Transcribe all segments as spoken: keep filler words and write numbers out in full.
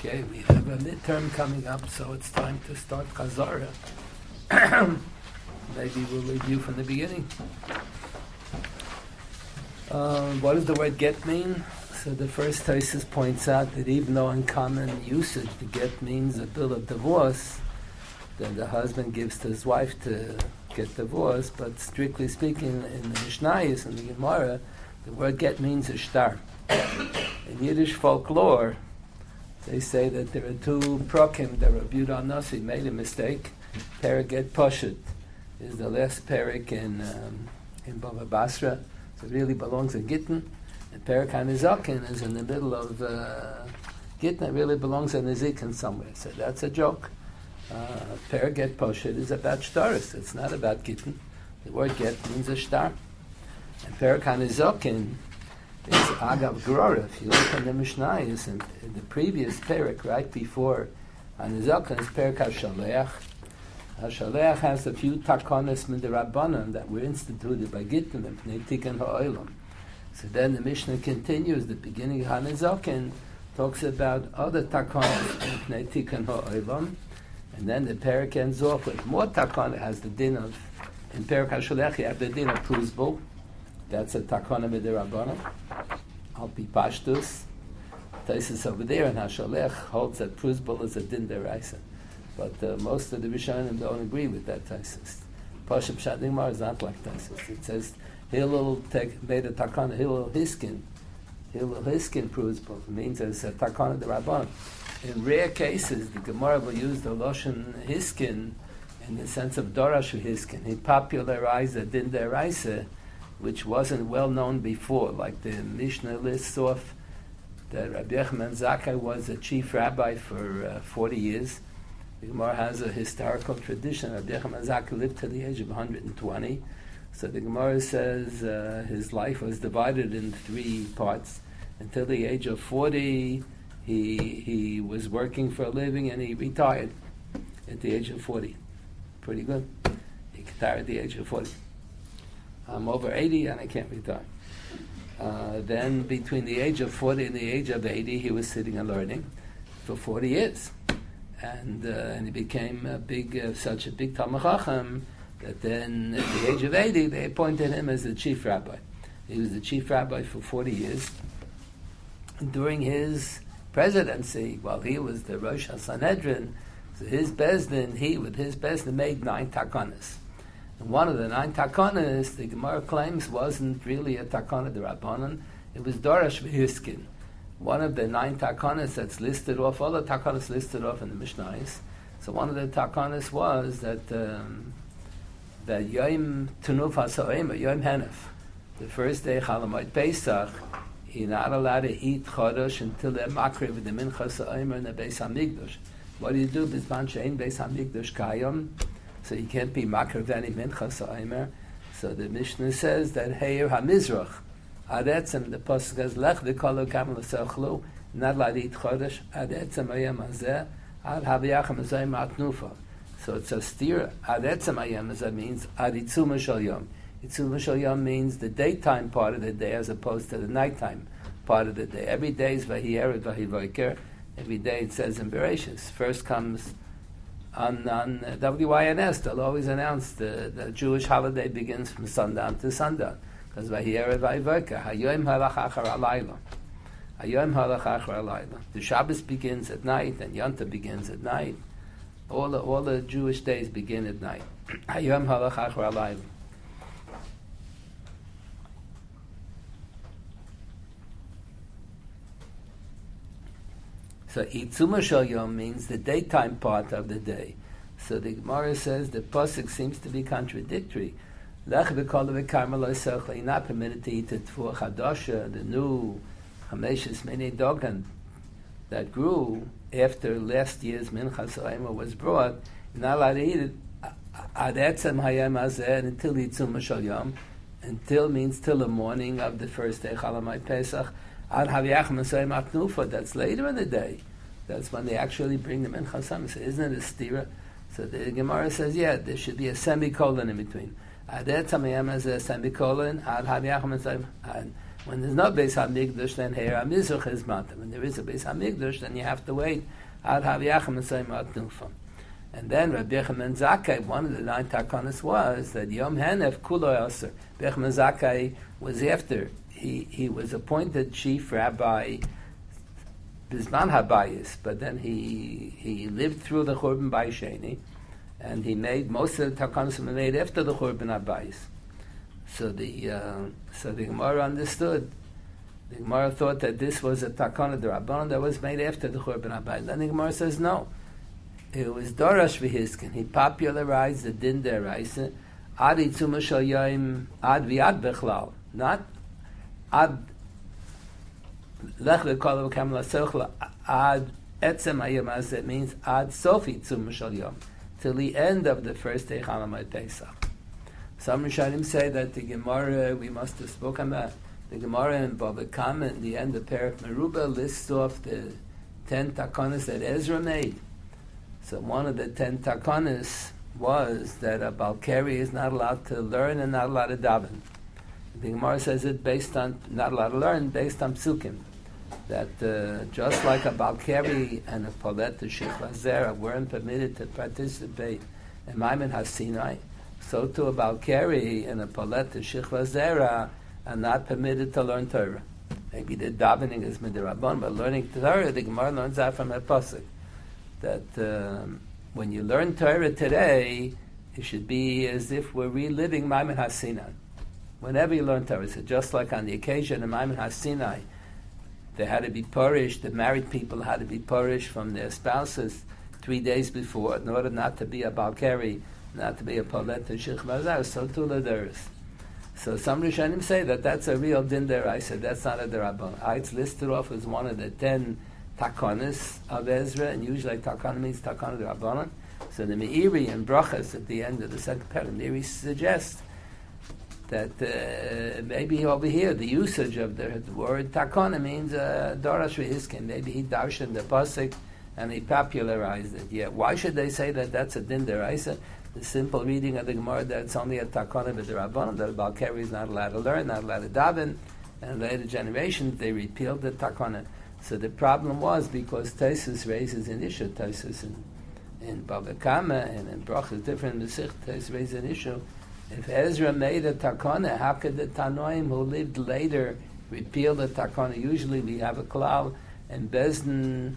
Okay, we have a midterm coming up, so it's time to start Chazara. Maybe we'll review from the beginning. Um, what does the word get mean? So the first thesis points out that even though in common usage the get means a bill of divorce, then the husband gives to his wife to get divorced, but strictly speaking in the Mishnayos and the Gemara, the word get means a shtar. In Yiddish folklore, they say that there are two prokim that Rabbi Yehuda Nasi made a mistake. Perek get Poshet is the last perek in um, in Bava Basra, so it really belongs in Gittin. And Perek HaNizaken is in the middle of uh, Gittin. It really belongs in Nizikin somewhere. So that's a joke. Uh, Perek get Poshet is about shtaris. It's not about Gittin. The word get means a shtar. And Perek HaNizaken is Agav Grora. If you look in the Mishnayos, in, in the previous Perek, right before HaNizaken, is Perek HaShaleach. HaShaleach has a few takonis mid'Rabbanan that were instituted by Gittin and Pnei Tikkun Ha'olam. So then the Mishnah continues, the beginning of HaNizaken talks about other takonis in Pnei Tikkun Ha'olam, and then the Perek ends off with more takon. It has the din of, in Perek HaShaleach you have the din of Pruzbul. That's a takona mid'Rabbanan. Al pi pashtus. Taisus over there in HaShalech holds that Pruzbul is a din deraisa. But uh, most of the Rishonim don't agree with that Taisus. Pashup Pshat Nigmar is not like Taisus. It says Hillel made a takana, Hillel Hiskin. Hillel Hiskin Pruzbul. It means it's a takona d'Rabbanan. In rare cases, the Gemara will use the Loshen Hiskin in the sense of Dorashu Hiskin. He popularized the din deraisa, which wasn't well known before, like the Mishnah lists off that Rabbi Yochanan Zakkai was a chief rabbi for uh, forty years. The Gemara has a historical tradition. Rabbi Yochanan Zakkai lived to the age of one hundred twenty. So the Gemara says uh, his life was divided in three parts. Until the age of forty, he he was working for a living and he retired at the age of forty. Pretty good. He retired at the age of forty. I'm over eighty and I can't retire. Uh, then between the age of forty and the age of eighty, he was sitting and learning for forty years. And, uh, and he became a big, uh, such a big Talmid Chacham that then at the age of eighty, they appointed him as the chief rabbi. He was the chief rabbi for forty years. And during his presidency, while he was the Rosh HaSanhedrin, so his Bezdin, he with his Bezdin made nine takonas. And one of the nine takonas, the Gemara claims, wasn't really a takona d'Rabbanan. It was Dorash v'Hiskin. One of the nine takonas that's listed off, all the takonas listed off in the Mishnayos. So one of the takonas was that um, that Yom Tunuf HaSo'ema, Yom Henef, the first day Chalamoid Pesach, you're not allowed to eat chodesh until they're makriv with the Mincha So'ema in the Beis HaMikdash. What do you do? Bisman she'ein Beis HaMikdash kayom. So you can't be makriv any mincha sa'imer. So the Mishnah says that Heir HaMizrach, Adetzem, the Pasuk says, Lech v'kolo kam l'sechlu, not allowed to eat chodesh, Adetzem ayam hazeh, Ad haviyachem hazeh matnufa. So it's a steer, Adetzem ayam hazeh means Ad itzuma shal yom. Itzuma shal yom means the daytime part of the day as opposed to the nighttime part of the day. Every day is Vahiyered Vahivoiker. Every day it says in Bereshis. First comes On, on uh, W Y N S, they'll always announce the, the Jewish holiday begins from sundown to sundown. Because Vayera Vayvoka, Hayoim halach achar alayla. Hayoim halach achar alayla. The Shabbos begins at night, and Yonta begins at night. All the, all the Jewish days begin at night. Hayoim halach achar alayla. So Itzuma Shal Yom means the daytime part of the day. So the Gemara says the pasuk seems to be contradictory. Lech v'kol v'karma lo yisachla. You're not permitted to eat it for Chadasha, the new Hameshes Mene Dogan that grew after last year's Minchas Ha'ema was brought. You're not allowed to eat it ad etzem hayom hazeh until Itzuma Shal Yom. Until means till the morning of the first day Chalamoid Pesach. Ad haviyachem hazeh matnufa. That's later in the day. That's when they actually bring them in Chasam. So isn't it a stira? So the Gemara says, yeah, there should be a semicolon in between. Ad etzem hayom hazeh semicolon ad haviyachem hazeh When there's no Beis HaMikdash, then Heir HaMizrach is matter. When there is a Beis HaMikdash, then you have to wait Ad Haviyachem and say Mat Nufam. And then Rabbi Yochanan Zakkai, one of the nine takanas was that Yom Hanef Kulo Aser. Rabbi Yochanan Zakkai was after he he was appointed chief rabbi Bizman Habayis, but then he he lived through the Churban Bayis Sheni, and he made most of the takanas were made after the Churban Habayis. So the uh, so the Gemara understood. The Gemara thought that this was a takana d'Rabbanan that was made after the Churban Habayis. Then the Gemara says no. It was Dorash V'Hiskin. He popularized the Din Deraisa Ad Itzuma Shal Yom Ad V'Ad Bechlal. Not Ad Lech L'Kol V'Kam L'Sechla Ad Etzem Hayom Hazeh. It means Ad Sof Itzuma Shal Yom, till the end of the first day Chanamai Pesach. Some Rishonim say that the Gemara, we must have spoken about, the Gemara in Bava Kama in the end of Perek Meruba lists off the ten takanas that Ezra made. So one of the ten takanas was that a Balkari is not allowed to learn and not allowed to daven. The Gemara says it based on, not allowed to learn, based on psukim. That uh, just like a Balkari and a Polet, the Shechla Zera, weren't permitted to participate in Maimon HaSinai, so too a Balkari and a Polet, the Shechla Zera, are not permitted to learn Torah. Maybe the davening is midirabon, but learning Torah, the Gemara learns that from a pasuk. That um, when you learn Torah today, it should be as if we're reliving Maimon HaSinai. Whenever you learn Torah, so just like on the occasion of Maimon HaSinai, they had to be purished, the married people had to be purished from their spouses three days before in order not to be a Balkari, not to be a Polet and Shich Mazar, so too Lederis. So some Rishonim say that that's a real Din Deraisa, that's not a Derabban. It's listed off as one of the ten takanas of Ezra, and usually takana means takana d'Rabbanan. So the Meiri and Brachas at the end of the second paragraph, Meiri suggests that uh, maybe over here the usage of the, the word takana means uh, Dorash V'Hiskin. Maybe he darshan the pasuk and he popularized it. Yeah, why should they say that that's a din deraisa? The simple reading of the Gemara that it's only a takana b'derabbanan, that a Balkari is not allowed to learn, not allowed to daven, and later generations they repealed the takana. So the problem was because Taisus raises an issue. Taisus in, in Bava Kama and in Brach is different. Mesich Taisus raises an issue. If Ezra made a takana, how could the Tanoim who lived later repeal the takana? Usually we have a klal and Bezdin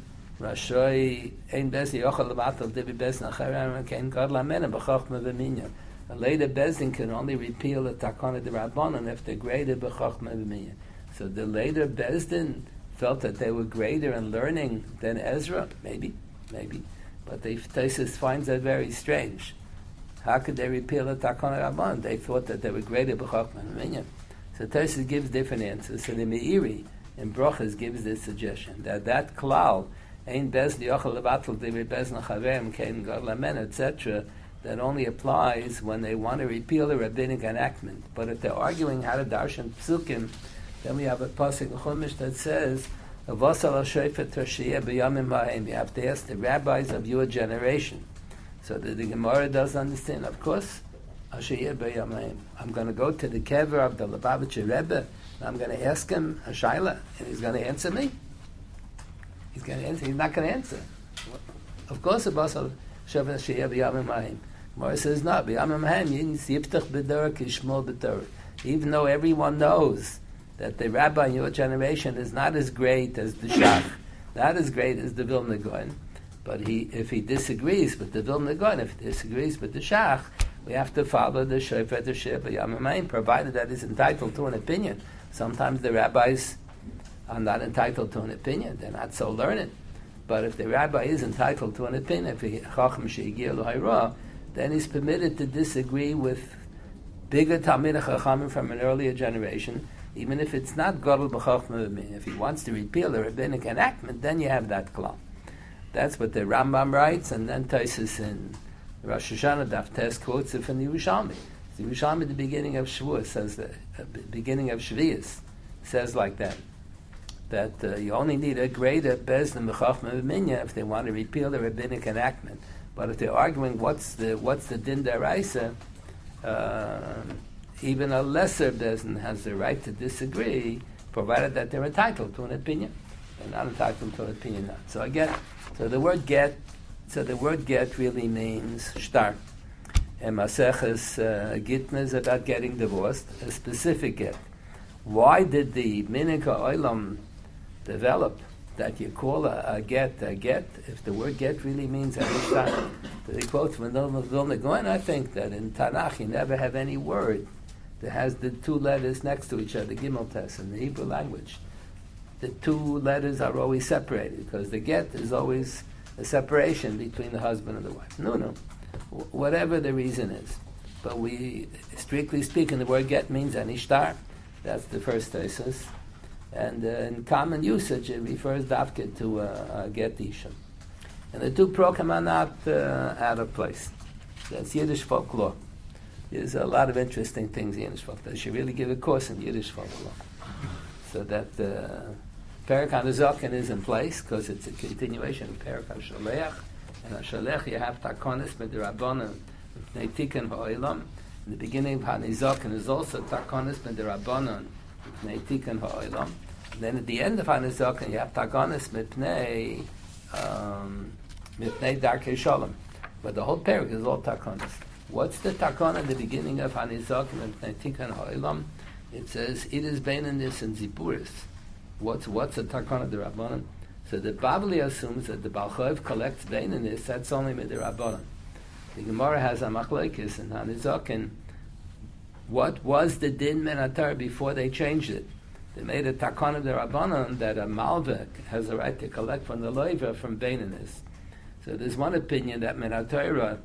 Rashoi Ein Bezdin Yochel Levatel Divi Bezdin Acharam Kein God Lamena B'Chochma V'Minyan. A later Bezdin can only repeal the takana d'Rabbanan if they're greater B'Chochma V'Minyan. So the later Bezdin felt that they were greater in learning than Ezra, maybe, maybe. But they, Taisus finds that very strange. How could they repeal the Takana Rabban? They thought that they were greater b'Chochmah and Minyan. So Taisus gives different answers. So the Meiri in Brochas gives this suggestion that that klal, Ein Bez Yochel Levatel Divrei Bez Nachaverim Kein God Lamen, et cetera, that only applies when they want to repeal the rabbinic enactment. But if they're arguing how to darshan psukim, then we have a pasuk in Chumash that says, "Avosal Shofet Toshiyah B'Yamim Ha'im." You have to ask the rabbis of your generation. So that the Gemara does understand. Of course, Ashiyah B'Yamim. I'm going to go to the kever of the Lubavitcher Rebbe, and I'm going to ask him a shaila, and he's going to answer me. He's going to answer. He's not going to answer. Of course, Avosal Shofet Toshiyah B'Yamim Ha'im. Gemara says no. B'Yamim Ha'im Yiftach B'Dorah Kishmol B'Torah. Even though everyone knows that the rabbi in your generation is not as great as the Shach, not as great as the Vilna Gaon, but he, if he disagrees with the Vilna Gaon, if he disagrees with the Shach, we have to follow the Shofet Sheba Yamamayim, provided that he's entitled to an opinion. Sometimes the rabbis are not entitled to an opinion; they're not so learned. But if the rabbi is entitled to an opinion, if he Chacham Sheigir L'Hayra, then he's permitted to disagree with bigger Talmidei Chachamim from an earlier generation. Even if it's not Gadol B'Chochmah V'Minyan, if he wants to repeal the rabbinic enactment, then you have that klal. That's what the Rambam writes, and then Taisus in Rosh Hashanah Daf Tes quotes it from the Yerushalmi. The Yerushalmi at the beginning of Shavuos says that, uh, beginning of Shvius says like that, that uh, you only need a greater Bezdin B'Chochmah V'Minyan if they want to repeal the rabbinic enactment. But if they're arguing what's the what's the Din Deraisa, uh, even a lesser Bezdin has the right to disagree provided that they're entitled to an opinion. They're not entitled to an opinion not. So I get, so the word get, so the word get really means shtar. And Maseches uh, Gittin is about getting divorced, a specific get. Why did the Minika Olam develop that you call a, a get a get? If the word get really means a shtar, they quote from Vilna Gaon, I think that in Tanakh you never have any word that has the two letters next to each other, Gimel Tes, in the Hebrew language. The two letters are always separated because the get is always a separation between the husband and the wife. No, no. Whatever the reason is. But we, strictly speaking, the word get means an ishtar. That's the first thesis. And uh, in common usage, it refers dafke to uh, a get isha. And the two prokem are not uh, out of place. That's Yiddish folklore. There's a lot of interesting things in Yiddish folklore. They should really give a course in Yiddish folklore. So that uh, Perek HaNezaken is in place because it's a continuation of Perek HaSholeach. And HaSholeach, you have Takonis Medirabonim, Neitiken Ha'olam. In the beginning of HaNezaken is also Takonis Medirabonim, Neitiken Ha'olam. And then at the end of HaNezaken, you have Takonis Mipnei, um, Mipnei Darkei Shalom. But the whole Perek is all Takonis. What's the Takon at the beginning of HaNezaken and Neitiken Ha'olam? It says, it is Beininus and Ziburis. What's what's a Takon of the Rabbanon? So the Babli assumes that the Baal Choev collects Beininus, that's only with the Rabbanon. The Gemara has a Machlekes in HaNezaken. What was the Din Menatar before they changed it? They made a Takon of the Rabbanon that a Malvek has a right to collect from the Loiva from Beininus. So there's one opinion that Menatar,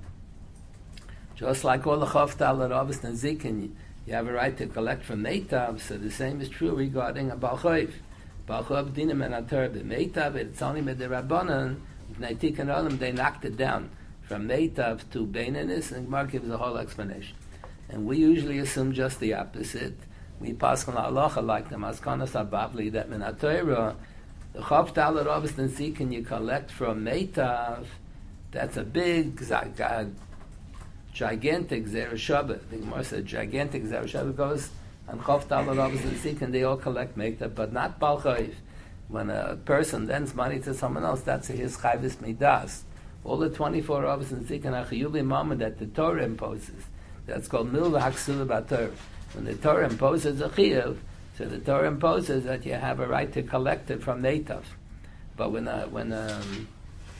just like all the Choftal and Avos and Zikin, you have a right to collect from Meitav, so the same is true regarding a Baal Choev. Baal Choev dinim and atar b'Meitav, it's only with the Rabbanon, Neitik and Olam, they knocked it down from Meitav to Beininus, and Gemara gives a whole explanation. And we usually assume just the opposite. We pass on halacha like the Maskanas HaBavli, that min HaTorah, the Choftal and Avos and Zikin you collect from Meitav, that's a big zagad, gigantic Zerushabah. The Gemara said gigantic Zerushabah goes and Choftal and Avos and Zik, and they all collect Meitav, but not Baal Choev. When a person lends money to someone else, that's his Chayvis Midas. All the twenty-four Avos and Zik and Achiyuv Mama that the Torah imposes, that's called Milva Haksula B'Torah. When the Torah imposes a Chiyuv, so the Torah imposes that you have a right to collect it from Meitav. But when a, when um,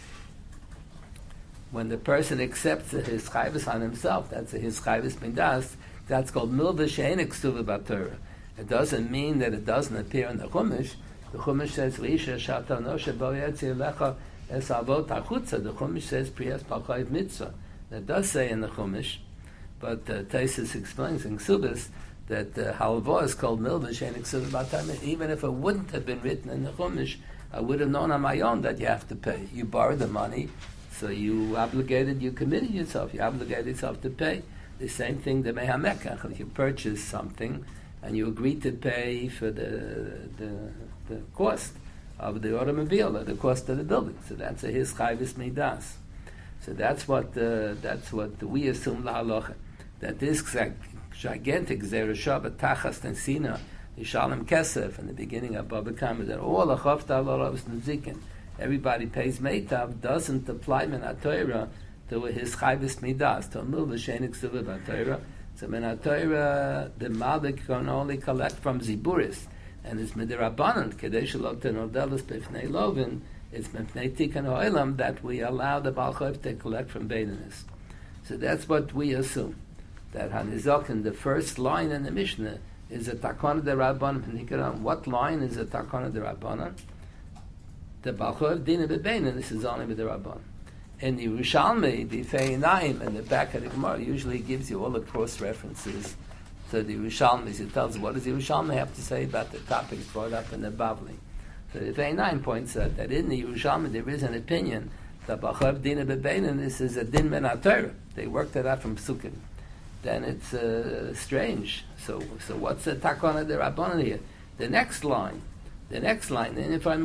when the person accepts his chayvus on himself, that's his chayvus midas, that's called milva she'ein ksuva b'Torah. It doesn't mean that it doesn't appear in the Chumash. The Chumash says, L'isha shata noshe bo yetzi lecha es avot achutza. The Chumash says, priyas b'chayv mitzvah. That does say in the Chumash, but uh, Taisus explains in Ksubis that uh, halva is called milva she'ein ksuva b'Torah. Even if it wouldn't have been written in the Chumash, I would have known on my own that you have to pay. You borrow the money, so you obligated, you committed yourself, you obligated yourself to pay. The same thing, the mehamekach, if you purchase something and you agree to pay for the, the the cost of the automobile or the cost of the building. So that's a his chayvis midas. So that's what uh, that's what we assume la halacha, that this gigantic zerushabah tachas and sina, the shalom kesef in the beginning of Baba Kama, that all the chofta alavos nezikin, everybody pays meitav, doesn't apply min HaTorah to his chayvis midas, to a milva she'ein ksuva b'Torah. So min HaTorah, the malik can only collect from ziburis, and it's midirabanan, kedei shelo tenodelis b'fnei lovin, it's b'fnei tikkun ha'olam that we allow the Baal Choev to collect from Beininus. So that's what we assume, that HaNezaken, the first line in the Mishnah, is a takana de Rabbanan. What line is a takana de Rabbanan? The Baal Choev dina b'Beininus, this is only with the Rabbanan. In the Yerushalmi, the Feinaim, in the back of the Gemara, usually gives you all the cross references to the Yerushalmis. It tells you what does the Yerushalmi have to say about the topics brought up in the Bavli. So the Feinaim points out that in the Yerushalmi there is an opinion that Baal Choev dina b'Beininus is a din min HaTorah. They worked it out from Psukim. Then it's uh, strange. So, so what's the takana de Rabbanan here? The next line, the next line, that's a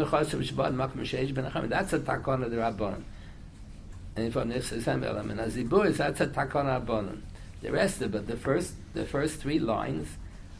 takana de Rabbanan. And if I'm and Aziburis, that's a takana Rabbanan. The rest of it, the first, the first three lines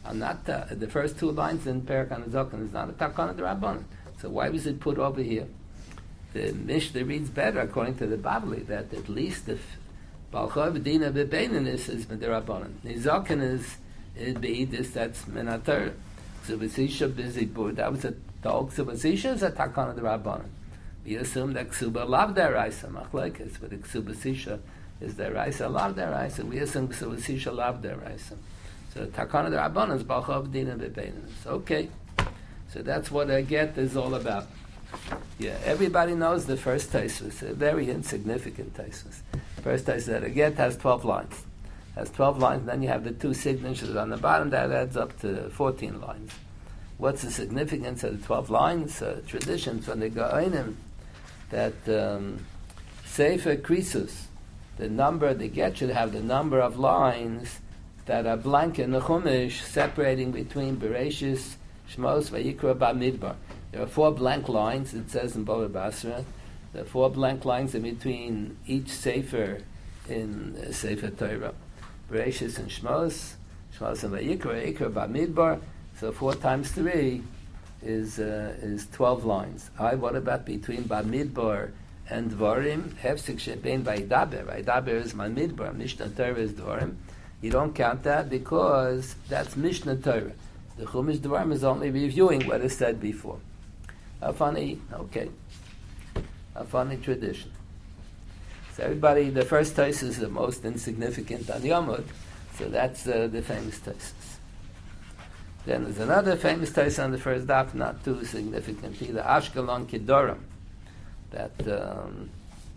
are not uh, the first two lines in Perek HaNizokin is not a takana d'Rabbanan. So why was it put over here? The Mishnah reads better according to the Babli that at least the Balchov Dina Bebeinanis is D'Rabbanan. Nizokin is it Beidis, that's Menater. Ksubasisha Bizibur, that was a dog. Ksubasisha is a takana d'Rabbanan. We assume that Ksuba lav deraisa machlekes, but the Ksubasisha is deraisa lav deraisa. We assume Ksubasisha lav deraisa. So takana d'Rabbanan is Balchov Dina Bebeinanis. Okay. So that's what a get is all about. Yeah, everybody knows the first Tosfos, a very insignificant Tosfos. First Tosfos that a get has twelve lines. Has twelve lines, then you have the two signatures on the bottom, that adds up to fourteen lines. What's the significance of the twelve lines? Uh, tradition from the Gaonim that um, Sefer Krisus, the number, the get should have the number of lines that are blank in the Chumash, separating between Bereshis, Shmos, Vayikra, Bamidbar. There are four blank lines, it says in Bava Basra. There are four blank lines in between each Sefer in uh, Sefer Torah. Bereshis and Shmos, Shmos and Vayikra, Vayikra, Bamidbar. So four times three is uh, is twelve lines. I, what about between Bamidbar and Dvarim? Hefsik shebein Vaydaber. Vaydaber is Bamidbar, Mishnah Torah is Dvarim. You don't count that because that's Mishnah Torah. The Chumash Dvarim is only reviewing what is said before. A funny, okay, a funny tradition. So everybody, the first Tosfos is the most insignificant on Yomud, so that's uh, the famous Tosfos. Then there's another famous Tosfos on the first daf, not too significant either, Ashkelon Kidoram, that um,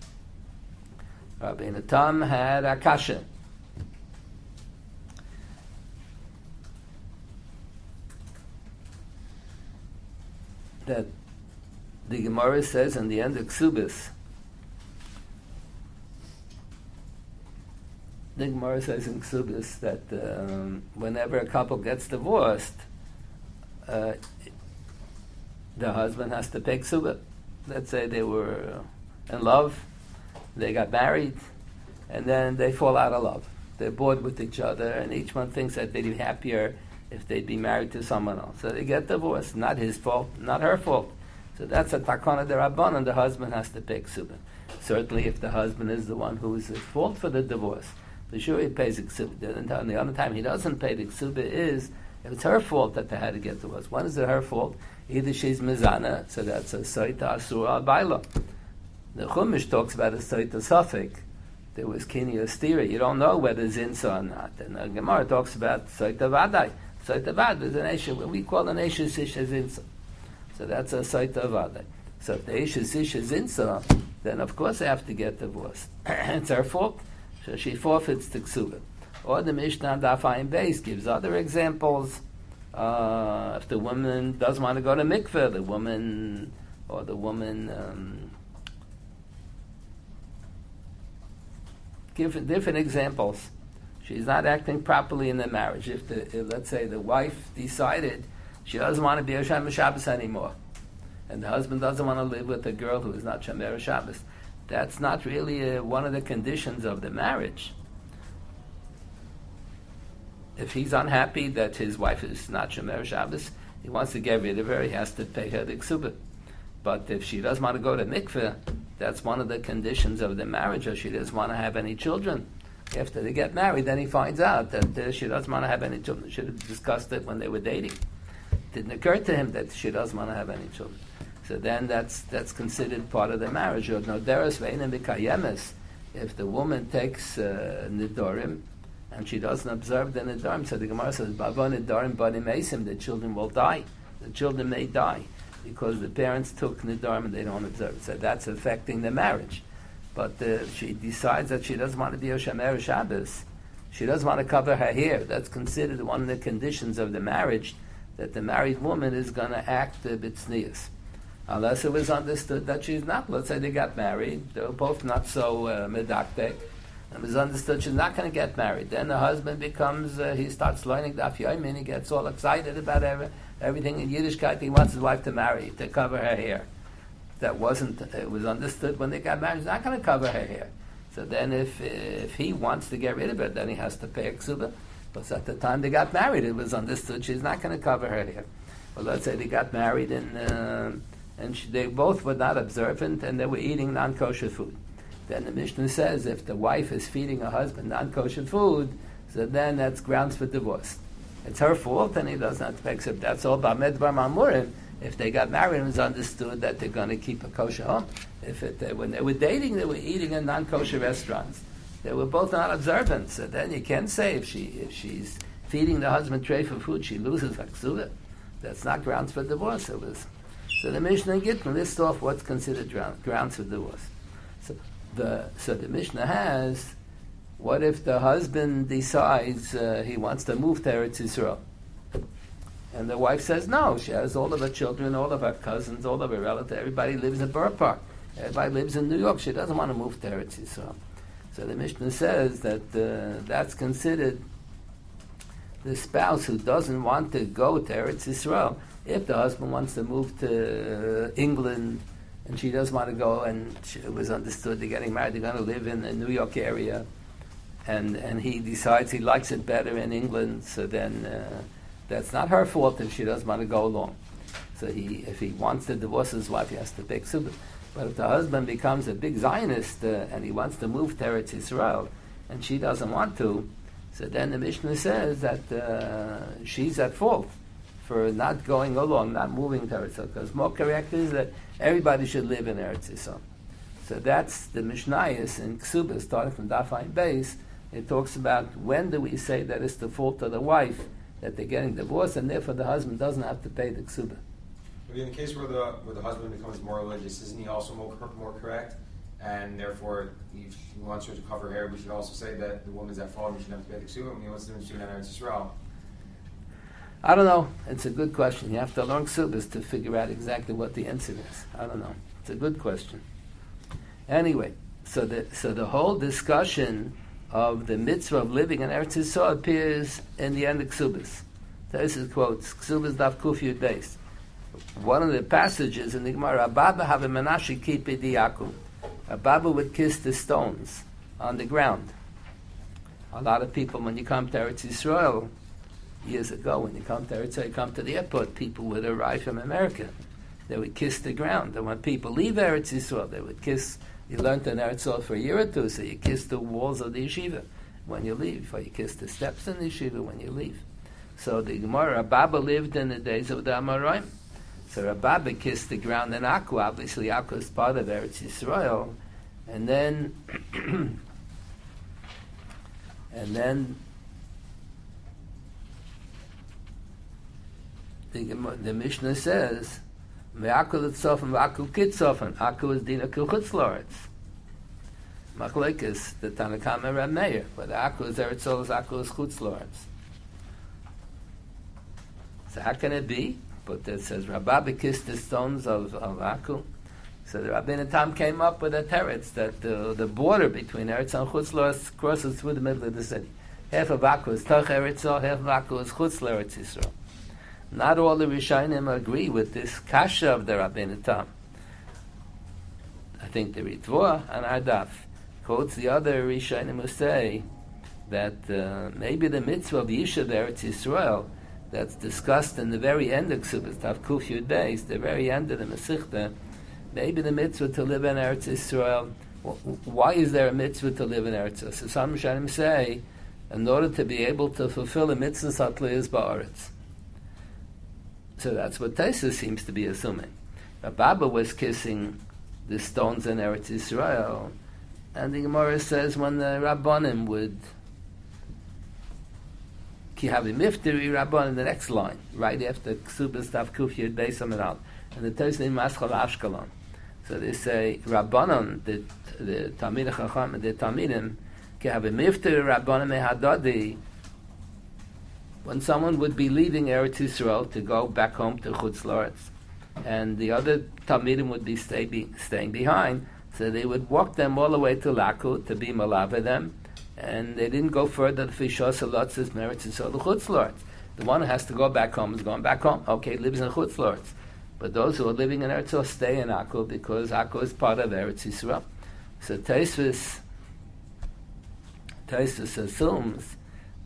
Rabbi Natam had a kasha. That the Gemara says in the end of Ksubis, the Gemara says in Ksubis that um, whenever a couple gets divorced, uh, the husband has to pay Ksubah. Let's say they were in love, they got married, and then they fall out of love. They're bored with each other, and each one thinks that they'd be happier if they'd be married to someone else. So they get divorced. Not his fault, not her fault. So that's a takana d'Rabbanan, the husband has to pay ksubah. Certainly if the husband is the one who is at fault for the divorce, for sure he pays the ksubah. And the other time he doesn't pay the ksubah is if it's her fault that they had to get divorced. When is it her fault? Either she's mizana, so that's a soita asura baila. The Chumash talks about a soita safek. There was kini astira. You don't know whether it's insa or not. And the Gemara talks about soita vadai. Soita vad is an esha, what we call an esha sish as insa. So that's a soita vadai. So if the esha sish is insa, then of course they have to get divorced. It's her fault, so she forfeits the ksubah. Or the Mishnah Daf Ayin Beis gives other examples. Uh, if the woman doesn't want to go to mikveh, the woman or the woman um, give different examples. She's not acting properly in the marriage. If the if, let's say the wife decided she doesn't want to be a Shomer Shabbos anymore, and the husband doesn't want to live with a girl who is not Shomer Shabbos, that's not really a, one of the conditions of the marriage. If he's unhappy that his wife is not Shomer Shabbos, he wants to get rid of her, he has to pay her the ksubah. But if she doesn't want to go to mikveh, that's one of the conditions of the marriage, or she doesn't want to have any children. After they get married, then he finds out that uh, she doesn't want to have any children. She should have discussed it when they were dating. It didn't occur to him that she doesn't want to have any children. So then that's that's considered part of the marriage. Or no deres ve'enim b'kayemes. If the woman takes uh, nidorim, and she doesn't observe the nidorim, so the Gemara says, "Bava nidorim banim eisim," the children will die. The children may die because the parents took nidorim and they don't observe it. So that's affecting the marriage. But uh, she decides that she doesn't want to be a Shomer Shabbos. She doesn't want to cover her hair. That's considered one of the conditions of the marriage, that the married woman is going to act uh, b'tznius. Unless it was understood that she's not. Let's say they got married. They were both not so uh, medaktek. And it was understood she's not going to get married. Then the husband becomes, uh, he starts learning Daf Yomi, he gets all excited about every, everything in Yiddishkeit. He wants his wife to marry, to cover her hair. That wasn't, it was understood when they got married, he's not going to cover her hair. So then if if he wants to get rid of it, then he has to pay a ksubah. Because at the time they got married, it was understood she's not going to cover her hair. But let's say they got married and uh, and she, they both were not observant and they were eating non-kosher food. Then the Mishnah says if the wife is feeding her husband non-kosher food, so then that's grounds for divorce. It's her fault and he does not pay, except that's all Bamed Bar Mamurim. If they got married, it was understood that they're going to keep a kosher home. If it, they, when they were dating, they were eating in non-kosher restaurants. They were both not observant. So then you can't say if she if she's feeding the husband tray for food, she loses haksuva. That's not grounds for divorce. It was. So the Mishnah and Gittin list off what's considered grounds for divorce. So the so the Mishnah has, what if the husband decides uh, he wants to move to Eretz Yisrael? And the wife says no. She has all of her children, all of her cousins, all of her relatives. Everybody lives in Borough Park. Everybody lives in New York. She doesn't want to move to Eretz Yisrael. So the Mishnah says that uh, that's considered the spouse who doesn't want to go to Eretz Yisrael. If the husband wants to move to uh, England and she doesn't want to go, and she, it was understood they're getting married, they're going to live in the New York area, and, and he decides he likes it better in England, so then uh, that's not her fault if she doesn't want to go along. So he, if he wants to divorce his wife, he has to pay ksuba. But if the husband becomes a big Zionist uh, and he wants to move to Eretz Yisrael and she doesn't want to, so then the Mishnah says that uh, she's at fault for not going along, not moving to Eretz Yisrael. Because more correct is that everybody should live in Eretz Yisrael. So that's the Mishnayos in Ksubah, starting from Daf Ayin Beis. It talks about when do we say that it's the fault of the wife that they're getting divorced, and therefore the husband doesn't have to pay the Ksubah. But in the case where the where the husband becomes more religious, isn't he also more, more correct? And therefore, if he wants her to cover hair, we should also say that the woman's at fault and we should have to pay the ksuba when he wants to do it in Eretz Yisrael. I don't know. It's a good question. You have to learn ksubas to figure out exactly what the answer is. I don't know. It's a good question. Anyway, so the so the whole discussion of the mitzvah of living in Eretz Yisrael appears in the end of ksubas. This is quotes ksubas daf kuf yud beis. One of the passages in the Gemara, Abba have a Menashe kipi diakum. Abba would kiss the stones on the ground. A lot of people, when you come to Eretz Yisrael, years ago, when you come to Eretz Yisrael, you come to the airport, people would arrive from America. They would kiss the ground. And when people leave Eretz Yisrael, they would kiss. You learned in Eretz Yisrael for a year or two, so you kiss the walls of the yeshiva when you leave, or you kiss the steps in the yeshiva when you leave. So the Gemara, Abba lived in the days of the Amoraim. So Rabbi kissed the ground in Akku. Obviously, Akku is part of Eretz Yisrael, and then, and then the, the Mishnah says, "Ve'Akku l'tzofen, ve'Akku kitzofen." Akku is dina kuchutz loretz. Machlekes the Tanakh and Reb Meir, but Akku is Eretz Yisrael, Akku is chutz loretz. So how can it be? But it says Rabbi kissed the stones of, of Akku. So the Rabbeinu Tam came up with a teretz that the, the border between Eretz and Chutz Loretz crosses through the middle of the city. Half of Akku is Toch Eretz, half of Akku is Chutz Loretz Yisrael. Not all the Rishonim agree with this kasha of the Rabbeinu Tam. I think the Ritva and Ardaf quotes the other Rishonim who say that uh, maybe the mitzvah of Yishuv Eretz Yisrael that's discussed in the very end of Ksubas, Tav Kuf Yud Beis, the very end of the Masechta, maybe the mitzvah to live in Eretz Yisrael. Why is there a mitzvah to live in Eretz Yisrael? So some Rishonim say, in order to be able to fulfill a mitzvah satliyas ba'aretz. So that's what Taisa seems to be assuming. Rabba was kissing the stones in Eretz Yisrael, and the Gemara says when the Rabbanim would Ki have a mifteri Rabban in the next line, right after Ksubas Tav Kuf Yud Beis Amiral, and the Tosnim Maschal Ashkelon. So they say Rabbanon, the the Talmid Chacham, the Talmidim, ki have a mifteri Rabbanim mehadadi. When someone would be leaving Eretz Yisrael to go back home to Chutz Loretz, and the other Talmidim would be stay be, staying behind, so they would walk them all the way to Laku to be malava them. And they didn't go further. The Fishos Alotz's merits and so the Chutz Loretz. The one who has to go back home is going back home. Okay, lives in Chutz Loretz. But those who are living in Eretz Yisrael stay in Akko because Akko is part of Eretz Yisrael. So Tosfos Tosfos assumes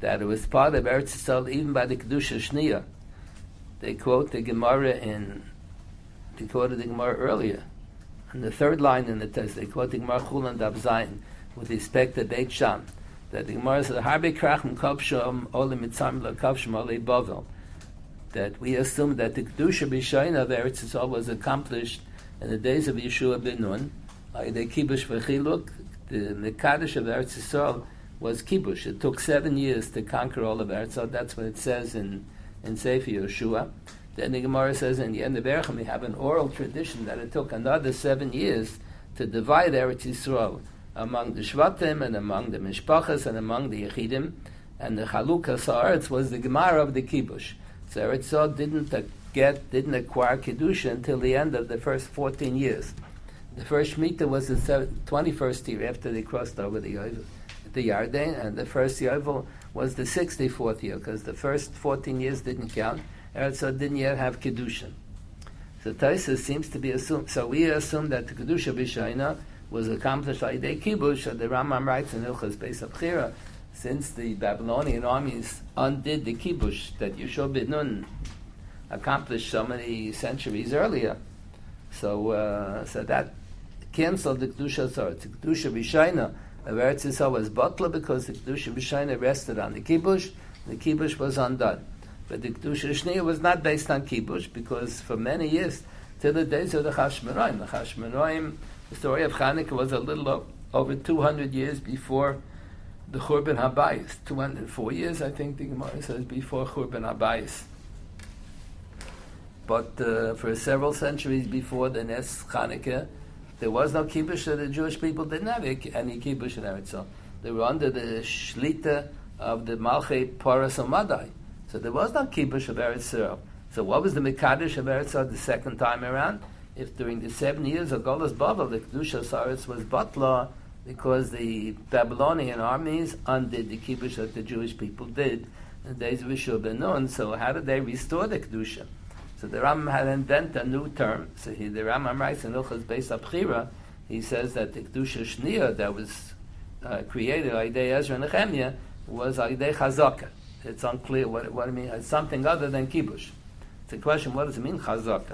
that it was part of Eretz Yisrael even by the Kedusha Shniya. They quote the Gemara in, they quoted the Gemara earlier. In the third line in the text, they quote the Gemara Chulan Dab Zayin with respect to Beit Sham. That the Gemara says, Harbe Krachim Kovsham Ole Mitzam La Kovsham Ole Bovel. That we assume that the Kedusha B'Shayna of Eretz Yisrael was accomplished in the days of Yeshua ben Nun. Like the Kibush V'Chiluk, the Mekadosh of Eretz Yisrael was Kibush. It took seven years to conquer all of Eretz Yisrael. That's what it says in, in Sefer Yeshua. Then the Gemara says in the end of Berachim, we have an oral tradition that it took another seven years to divide Eretz Yisrael among the Shvatim and among the Mishpachas and among the Yechidim. And the Chalukah Sa'aretz was the Gemara of the Kibush. So Eretz Yisrael didn't get, didn't acquire Kedusha until the end of the first fourteen years. The first Shemitah was the twenty-first year after they crossed over the Yovel, the Yarden, and the first Yovel was the sixty-fourth year, because the first fourteen years didn't count. Eretz Yisrael didn't yet have Kedusha. So Taisa seems to be assumed. So we assume that the Kedusha B'Shayna was accomplished by the Kibush, and the Rambam writes in Hilchos Beis Abchira, since the Babylonian armies undid the Kibush that Yeshua ben Nun accomplished so many centuries earlier. So, uh, so that canceled the Kedusha Tzor. The Kedusha B'Shayna of Eretz Yisrael was Butler because the Kedusha B'Shayna rested on the Kibush. The Kibush was undone. But the Kedusha Shniya was not based on Kibush because for many years, till the days of the Chashmonaim, the Chashmonaim, the story of Chanukah was a little o- over two hundred years before the Churban Habayis. two hundred four years, I think the Gemara says, before Churban Habayis. But uh, for several centuries before the Nes Chanukah, there was no Kibush, so the Jewish people didn't have any Kibush in Eretz Yisrael. They were under the Shlita of the Malchei Paras Umadai. So there was no Kibush of Eretz Yisrael. So what was the Mekadosh of Eretz Yisrael the second time around? If during the seven years of Golas Bavel, the Kedusha Saretz was Batla, because the Babylonian armies undid the Kibush that the Jewish people did in the days of Yeshua ben Nun. So how did they restore the Kedusha? So the Rambam had invented a new term. So he, the Rambam writes in Hilchos Beis Abchira, he says that the Kedusha Shniya that was uh, created by Ezra and Nehemiah was Aidei Chazaka. It's unclear what, what it means. It's something other than Kibush. It's a question, what does it mean, Chazaka?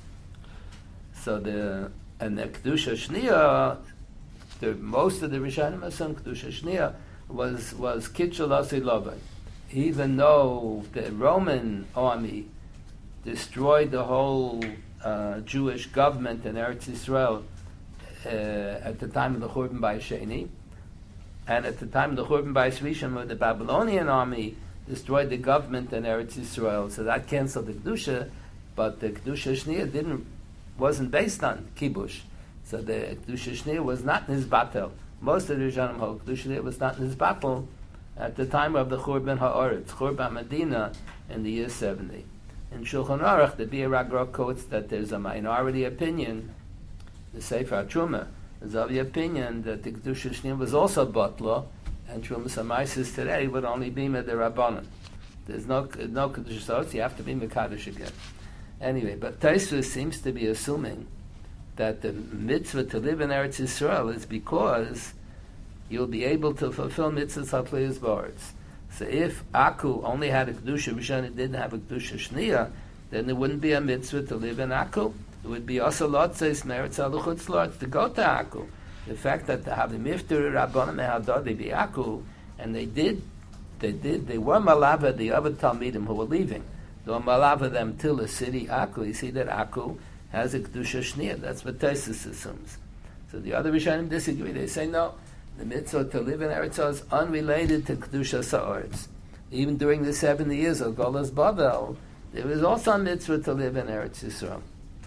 So the, and the Kedusha Shniya, the, most of the Rishonim assume Kedusha Shniya was, was Kitchel Asi Lovai. Even though the Roman army destroyed the whole uh, Jewish government in Eretz Yisrael uh, at the time of the Churban Bayis Sheni, and at the time of the Churban Bayis Rishon, where the Babylonian army destroyed the government in Eretz Yisrael, so that canceled the Kedusha, but the Kedusha Shniya didn't, wasn't based on Kibush. So the Kedusha Shniya was not Nizbatel. Most of the Rishonim hold Kedusha Shniya was not Nizbatel at the time of the Churban Ha'aretz, Churban Medina, in the year seventy. In Shulchan Aruch, the Bir Agra quotes that there's a minority opinion, the Sefer HaTruma is of the opinion that the Kedusha Shniya was also Batla, and Trumas HaMaisis today would only be Mederabanan. There's no no Kedusha Saretz, you have to be Mekadosh again. Anyway, but Tosfos seems to be assuming that the mitzvah to live in Eretz Yisrael is because you'll be able to fulfill mitzvahs hatliyas ba'aretz. So if Aku only had a Kedusha Rishon and didn't have a Kedusha Shniya, then there wouldn't be a mitzvah to live in Aku. It would be also lotzes meretz aluchutz lords to go to Aku. The fact that they have the mifter rabbanim mehadod they be Aku, and they did, they did, they were malava the other talmidim who were leaving. They were malava them till the city Aku. You see that Aku has a Kedusha Shniya. That's what Tosfos assumes. So the other Rishonim disagree. They say no. The mitzvah to live in Eretz Yisrael is unrelated to Kedusha Sa'aretz. Even during the seventy years of Golas Bavel, there was also a mitzvah to live in Eretz Yisrael.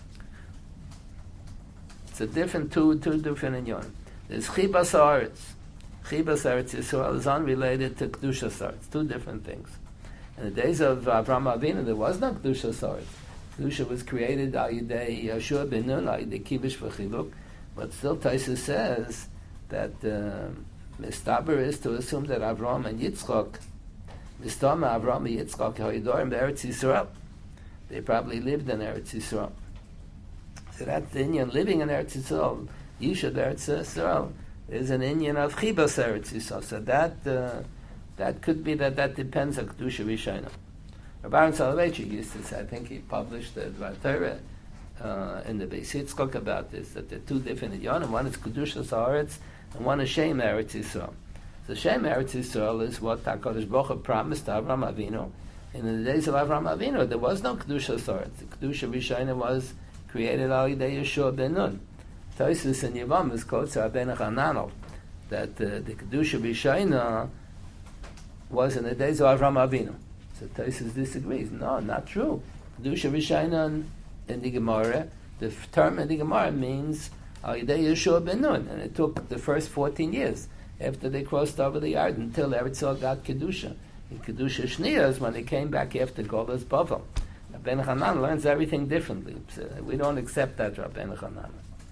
It's a different, two, two different inyonim. There's Chibas Sa'aretz. Chibas Eretz Yisrael is unrelated to Kedusha Sa'aretz. Two different things. In the days of Avraham Avinu, there was no Kedusha Sa'aretz. Kedusha was created al Yidei Yeshua ben Nun, al Yidei Kibush v'Chiluk, but still Tosfos says that uh, mistaber is to assume that Avraham and Yitzchak, mistama Avraham and Yitzchak, Ha'idorim Eretz Yisrael, they probably lived in Eretz Yisrael. So that's the Indian living in Eretz Yisrael. Yishuv Eretz Yisrael is an Indian of Chibas Eretz Yisrael. So that uh, That could be that that depends on Kedusha Rishayna. Rabban Soloveitchik used to say, I think he published the Dvar Torah uh, in the Beis Yitzchok about this, that there are two different Yonim. One is Kedusha Haaretz, and one is Shem Eretz Yisrael. So Shem Eretz Yisrael is what HaKadosh Baruch Hu promised to Avraham Avinu. And in the days of Avraham Avinu, there was no Kedusha Haaretz. The Kedusha Rishayna was created al Yidei Yeshua ben Nun. Tosfos and Yevamos quotes Rabbeinu Hananel that uh, the Kedusha Rishayna was in the days of Avraham Avinu. So Tosfos disagrees. No, not true. Kedusha Rishayna in the Gemara, the term in the Gemara means al Yidei Yeshua ben Nun, and it took the first fourteen years after they crossed over the Yarden until Eretz Yisrael got Kedusha. In Kedusha Shniya is when they came back after Golas Bavel. Rabbeinu Hanan learns everything differently. So we don't accept that, Rabbeinu Hanan.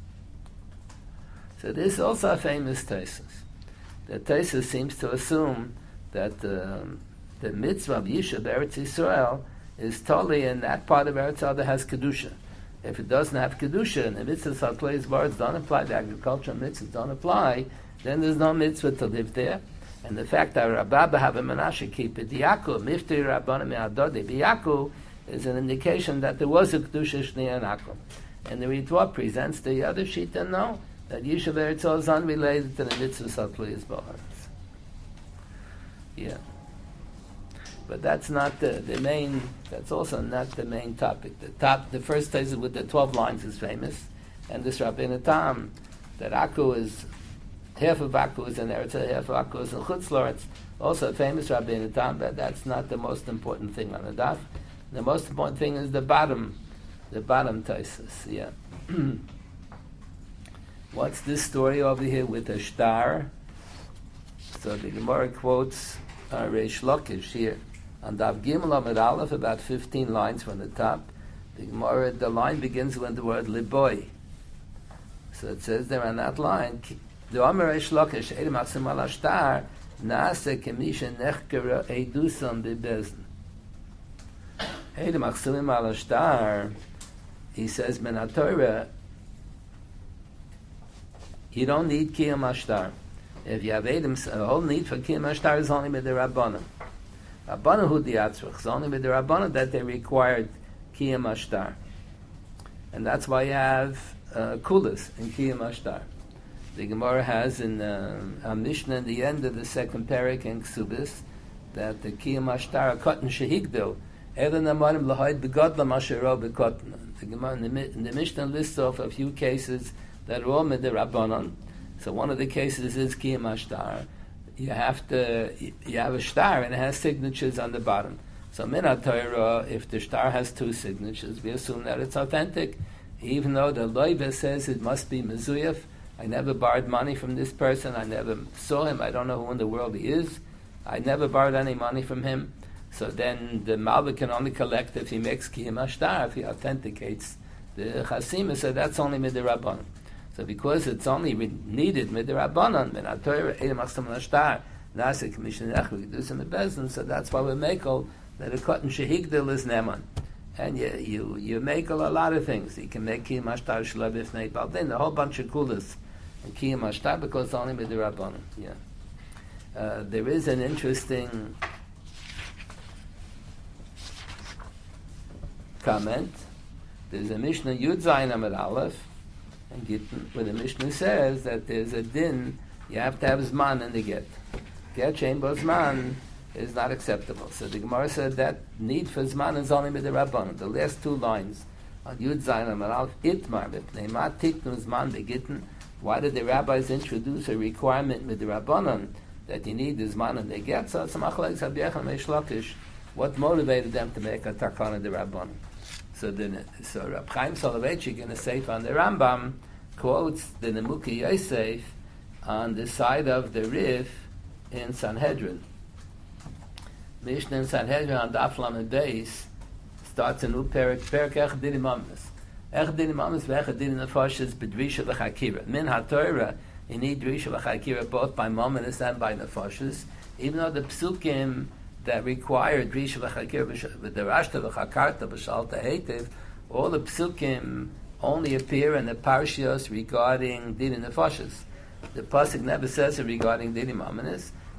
So this is also a famous Tosfos. The Tosfos seems to assume that um, the mitzvah of Yishuv Eretz Yisrael is totally in that part of Eretz Yisrael that has Kedusha. If it doesn't have Kedusha, and the mitzvahs Haklei words don't apply, the agricultural mitzvahs don't apply, then there's no mitzvah to live there. And the fact that Rabba Bahava Menashe keep it, Yaakov, Mifti Rabbana Me'adodi, Yaakov, is an indication that there was a Kedusha Shniya and Akum. And the Ritva presents the other Shita, no, that Yishuv Eretz Yisrael is unrelated to the mitzvah Haklei Ba'aretz. Yeah. But that's not the, the main, that's also not the main topic. The top, the first tesis with the twelve lines is famous, and this Rabbeinu Tam, that Aku is, half of Aku is in Eretz, half of Aku is in Chutz La'aretz, also a famous Rabbeinu Tam, but that's not the most important thing on the daf. The most important thing is the bottom, the bottom tesis, yeah. What's this story over here with the star? So the Gemara quotes uh, Reish Lakish here. On Daf Gimel Amud Aleph, about fifteen lines from the top, the Gemara, the line begins with the word liboy. So it says there on that line, the Amar Reish Lakish, Edim Asim Al Ashtar, Naase Kemisha Nechkera Eidusam Bebezn. Edim Asim Al Ashtar, he says, Men HaTorah, you don't need Kiyam Ashtar. If you have Edim, the whole need for Kiyam Ashtar is only with the Rabbanim. Rabbanim hu diatzrich. It's only with the Rabbanim that they required Kiyam Ashtar. And that's why you have uh, Kulas in Kiyam Ashtar. The Gemara has in uh, a Mishnah in the end of the second parak in Ksubis that the Kiyam Ashtar, Kotten Shehigdil, Evan Amarim Lahaid Begodlam Ashero Bekotten. The Gemara in the, in the Mishnah lists off a few cases that are all with the Rabbanim. So one of the cases is Kiyam Ashtar. You have to, you have a star and it has signatures on the bottom. So Min HaTorah, if the star has two signatures, we assume that it's authentic, even though the Loiva says it must be Mezuyaf. I never borrowed money from this person. I never saw him. I don't know who in the world he is. I never borrowed any money from him. So then the Malva can only collect if he makes Kiyam Ashtar, if he authenticates the Chasima. So that's only Mid Rabbanan. So because it's only needed with the Rabbanan, Min HaTorah, Edim Asim Al Ashtar, Naaseh Kemisha Nechkera Eidusam Bebezn, so that's why we make all that a Kotten Shehigdil is Neman. And you, you, you make a lot of things. You can make Kiyam Ashtar Shlev Ifnei Baldin, a whole bunch of kulas and Kiyam Ashtar because it's only with the Rabbanan. Yeah. Uh, there is an interesting comment. There's a Mishnah Yud Zayin Amud Aleph, and Gittin, where the Mishnah says that there's a din, you have to have Zman in the get. Get Shein Bo Zman is not acceptable. So the Gemara said that need for Zman is only with the Rabbanan. The last two lines on Yud Zayin Amud Aleph, Itmar, B'pnei Tiknu Zman Begittin. Why did the rabbis introduce a requirement with the Rabbanan that you need the Zman in the get? So it's a Machlekes Rabbi Yechon and Reish Lakish. What motivated them to make a takana the Rabbanan? So the so Rab Chaim Soloveitchik in a sefer on the Rambam quotes the Nemuki Yosef on the side of the Rif in Sanhedrin. Mishnah in Sanhedrin on Daf Lamed Beis starts a new perik, perik Ech Din Imamis. Ech Din Imamis ve'Ech Din Nefashis b'Drisha v'Chakira. Min HaTorah, you need Drisha v'Chakira both by Mominus and by Nefashis, even though the Psukim that required Drisha v'Chakir v'Derashta v'Chakarta v'Shalta Heitev, all the Psukim only appear in the Parshios regarding Din Nefashis. The Pasuk never says it regarding Din Imaminus,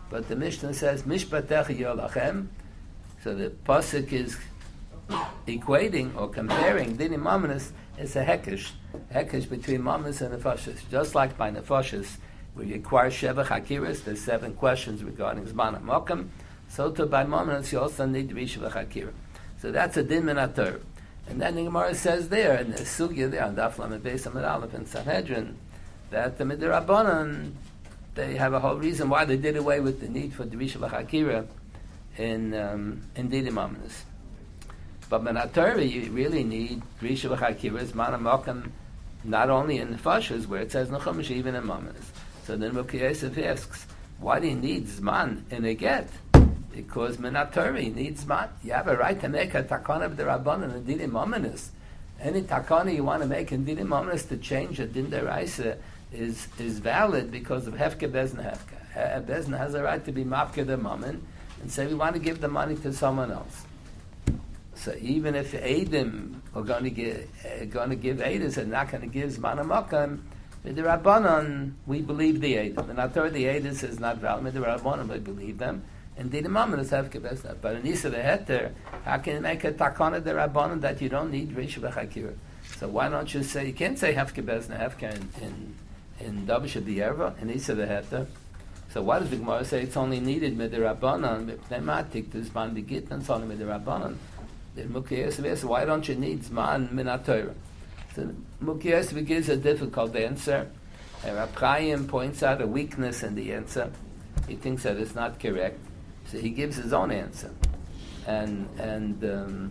but the Mishnah says Mishpatecha Yolachem. So the pasuk is equating or comparing dinim mamonos. It's a hekesh, hekesh between mamonos and nefashos. Just like by nefashos, we require sheva chakiras. There's seven questions regarding zman hamakam. So too by mamonos, you also need rishva chakira. So that's a din min haTorah. And then the Gemara says there, in the sugya there on Daf Lamed Beis Amud Aleph in Sanhedrin, that the Midrabanan, they have a whole reason why they did away with the need for Drisha V'Chakira in um, in Dinim Mamonos. But in Torah, you really need Drisha V'Chakira, Zman HaMokam, not only in the Nefashos, where it says Nechumash, even in Mamonos. So then Rabbi Yosef asks, why do you need Zman in a get? Because Minat Torah needs Zman. You have a right to make a takana of the Rabbanan and Dinim Mamonos. Any takana you want to make in Dinim Mamonos to change a Din Deraisa is is valid because of Hefke Bezna Hefke. A Bezna has a right to be Mafke the Mammon and say we want to give the money to someone else. So even if Eidim are going to give, uh, going to give Eidim and not going to give Zman HaMakam, with the Rabbanan, we believe the Eidim. And I thought the Eidim is not valid. With the Rabbanan, we believe them. And the Mamonos have Hefke But in Isa the Heter, how can you make a takana the Rabbanan that you don't need Rish V'Chakira? So why don't you say, you can't say Hefke Bezna Hefke in, in in Davish B'Yerva, in Isa the Heter. So why does the Gemara say it's only needed with the Rabbanan, Pneumatic, to Zman the Git, and only with the Rabbanan? The Mukhi why don't you need Zman Min HaTorah? So Mukhi gives a difficult answer. And Rab Chaim points out a weakness in the answer. He thinks that it's not correct. So he gives his own answer. And and um,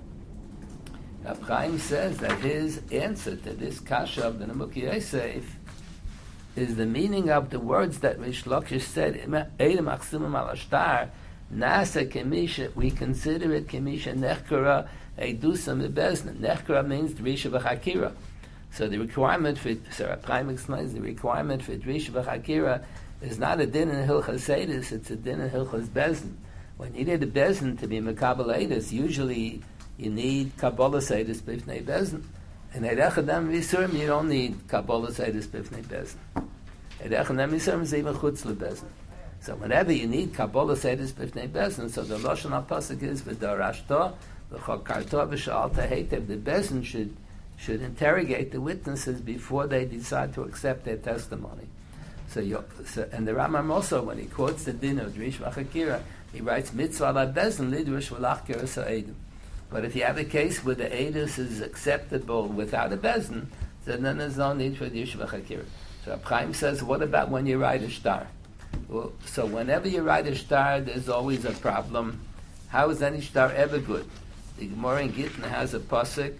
Rab Chaim says that his answer to this kasha of the Mukhi Yosef is the meaning of the words that Rish Lakish said, Eidem Achsumim al Ashtar, Nasa Kemisha, we consider it Kemisha Nechkara Eidusa Mebezna. Nechkara means Drisha V'Chakira. So the requirement for, so Rab Chaim explains, the requirement for Drisha V'Chakira is not a din in Hilchas Seidus, it's a din in Hilchas Bezin. When you need a Bezin to be Mekabel Eidus, usually you need Kabbalah Seidus Bifnei Bezin. In Erechadam Yisurim, you don't need Kabbalah Seidus Bifnei Bezin. Erechadam Yisurim is even Chutz LeBezin. So whenever you need Kabbalah Seidus Bifnei Bezin, so the Lashon HaPasuk is V'darashto, V'chokarto, V'sha'alta Heitev. The Bezin should should interrogate the witnesses before they decide to accept their testimony. So, you, so and the Rambam also, when he quotes the din of Drish V'Chakira, he writes Mitzvah la Bezin Lidrush V'lachkir Sa'edim. But if you have a case where the Eidus is acceptable without a Bezin, then there's no need for the Yishuv HaChakir. So Rab Chaim says, what about when you write a shtar? Well, so whenever you write a shtar, there's always a problem. How is any shtar ever good? The Gemara in Gittin has a pasuk,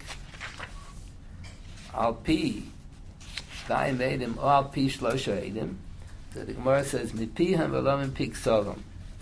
Al Pi, Shtayim Eidim, or Al Pi Shlosha Eidim. So the Gemara says, Mipihem v'lo mipik sovam.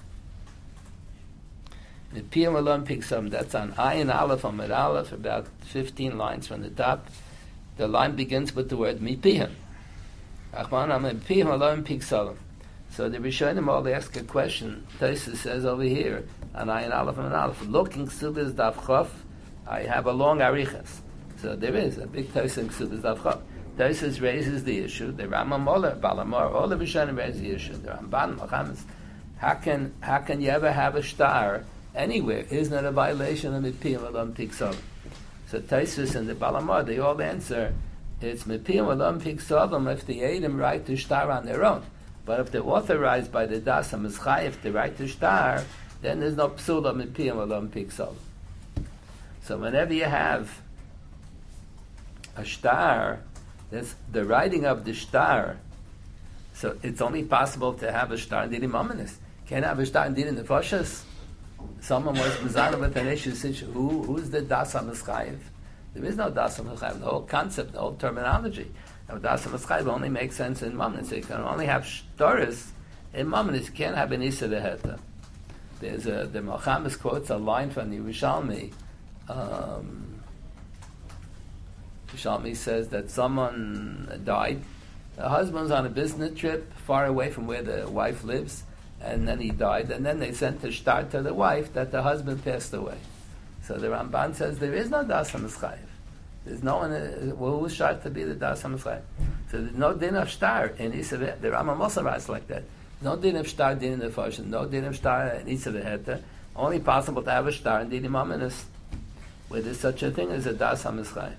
Mipiyam alone picks up. That's on Ayin Aleph on Mid Aleph, about fifteen lines from the top. The line begins with the word Mipiyam. Achman am Mipiyam alone picks up. So the Rishonim all ask a question. Tosfos says over here on Ayin Aleph and Mid Aleph, looking Ksubis Daf Chof, I have a long arichas. So there is a big Tosfos in Ksubis Daf Chof. Tosfos raises the issue. The Rambam, Oler, Balamor, all the Rishonim raise the issue. The Ramban, Machamis. How can how can you ever have a star anywhere? Isn't it a violation of Mipiyam Alon Piksov? So Tosfos and the Balamor, they all answer, it's Mipiyam Alon Piksov if the Eidim write to star on their own. But if they're authorized by the Das HaMizchayev to write to star, then there's no Psula Mipiyam Alon Piksov. So whenever you have a star, there's the writing of the star, so it's only possible to have a star in Dinim Mamonos. Can't have a star in Dinim Nefashos. Someone was Mizana with an issue, who, who's the Das HaMizchayev? There is no Das HaMizchayev. The whole concept, the whole terminology of Das HaMizchayev only makes sense in Mamonos. So you can only have shtaris in Mamonos. You can't have an Isa Deheta. There's a, the Malchamis quotes a line from the Yerushalmi. Um, Yerushalmi says that someone died. The husband's on a business trip far away from where the wife lives, and then he died, and then they sent a shtar to the wife that the husband passed away. So the Ramban says there is no Das HaMizchayev. There's no one, uh, well, who's shart to be the Das HaMizchayev? So there's no din of shtar in Isav. The Rambam also writes like that. No din of star, din in the fashion, no din of star, and each of the heter. Only possible to have a star in din imaminis, where there's such a thing as a das hamischayv.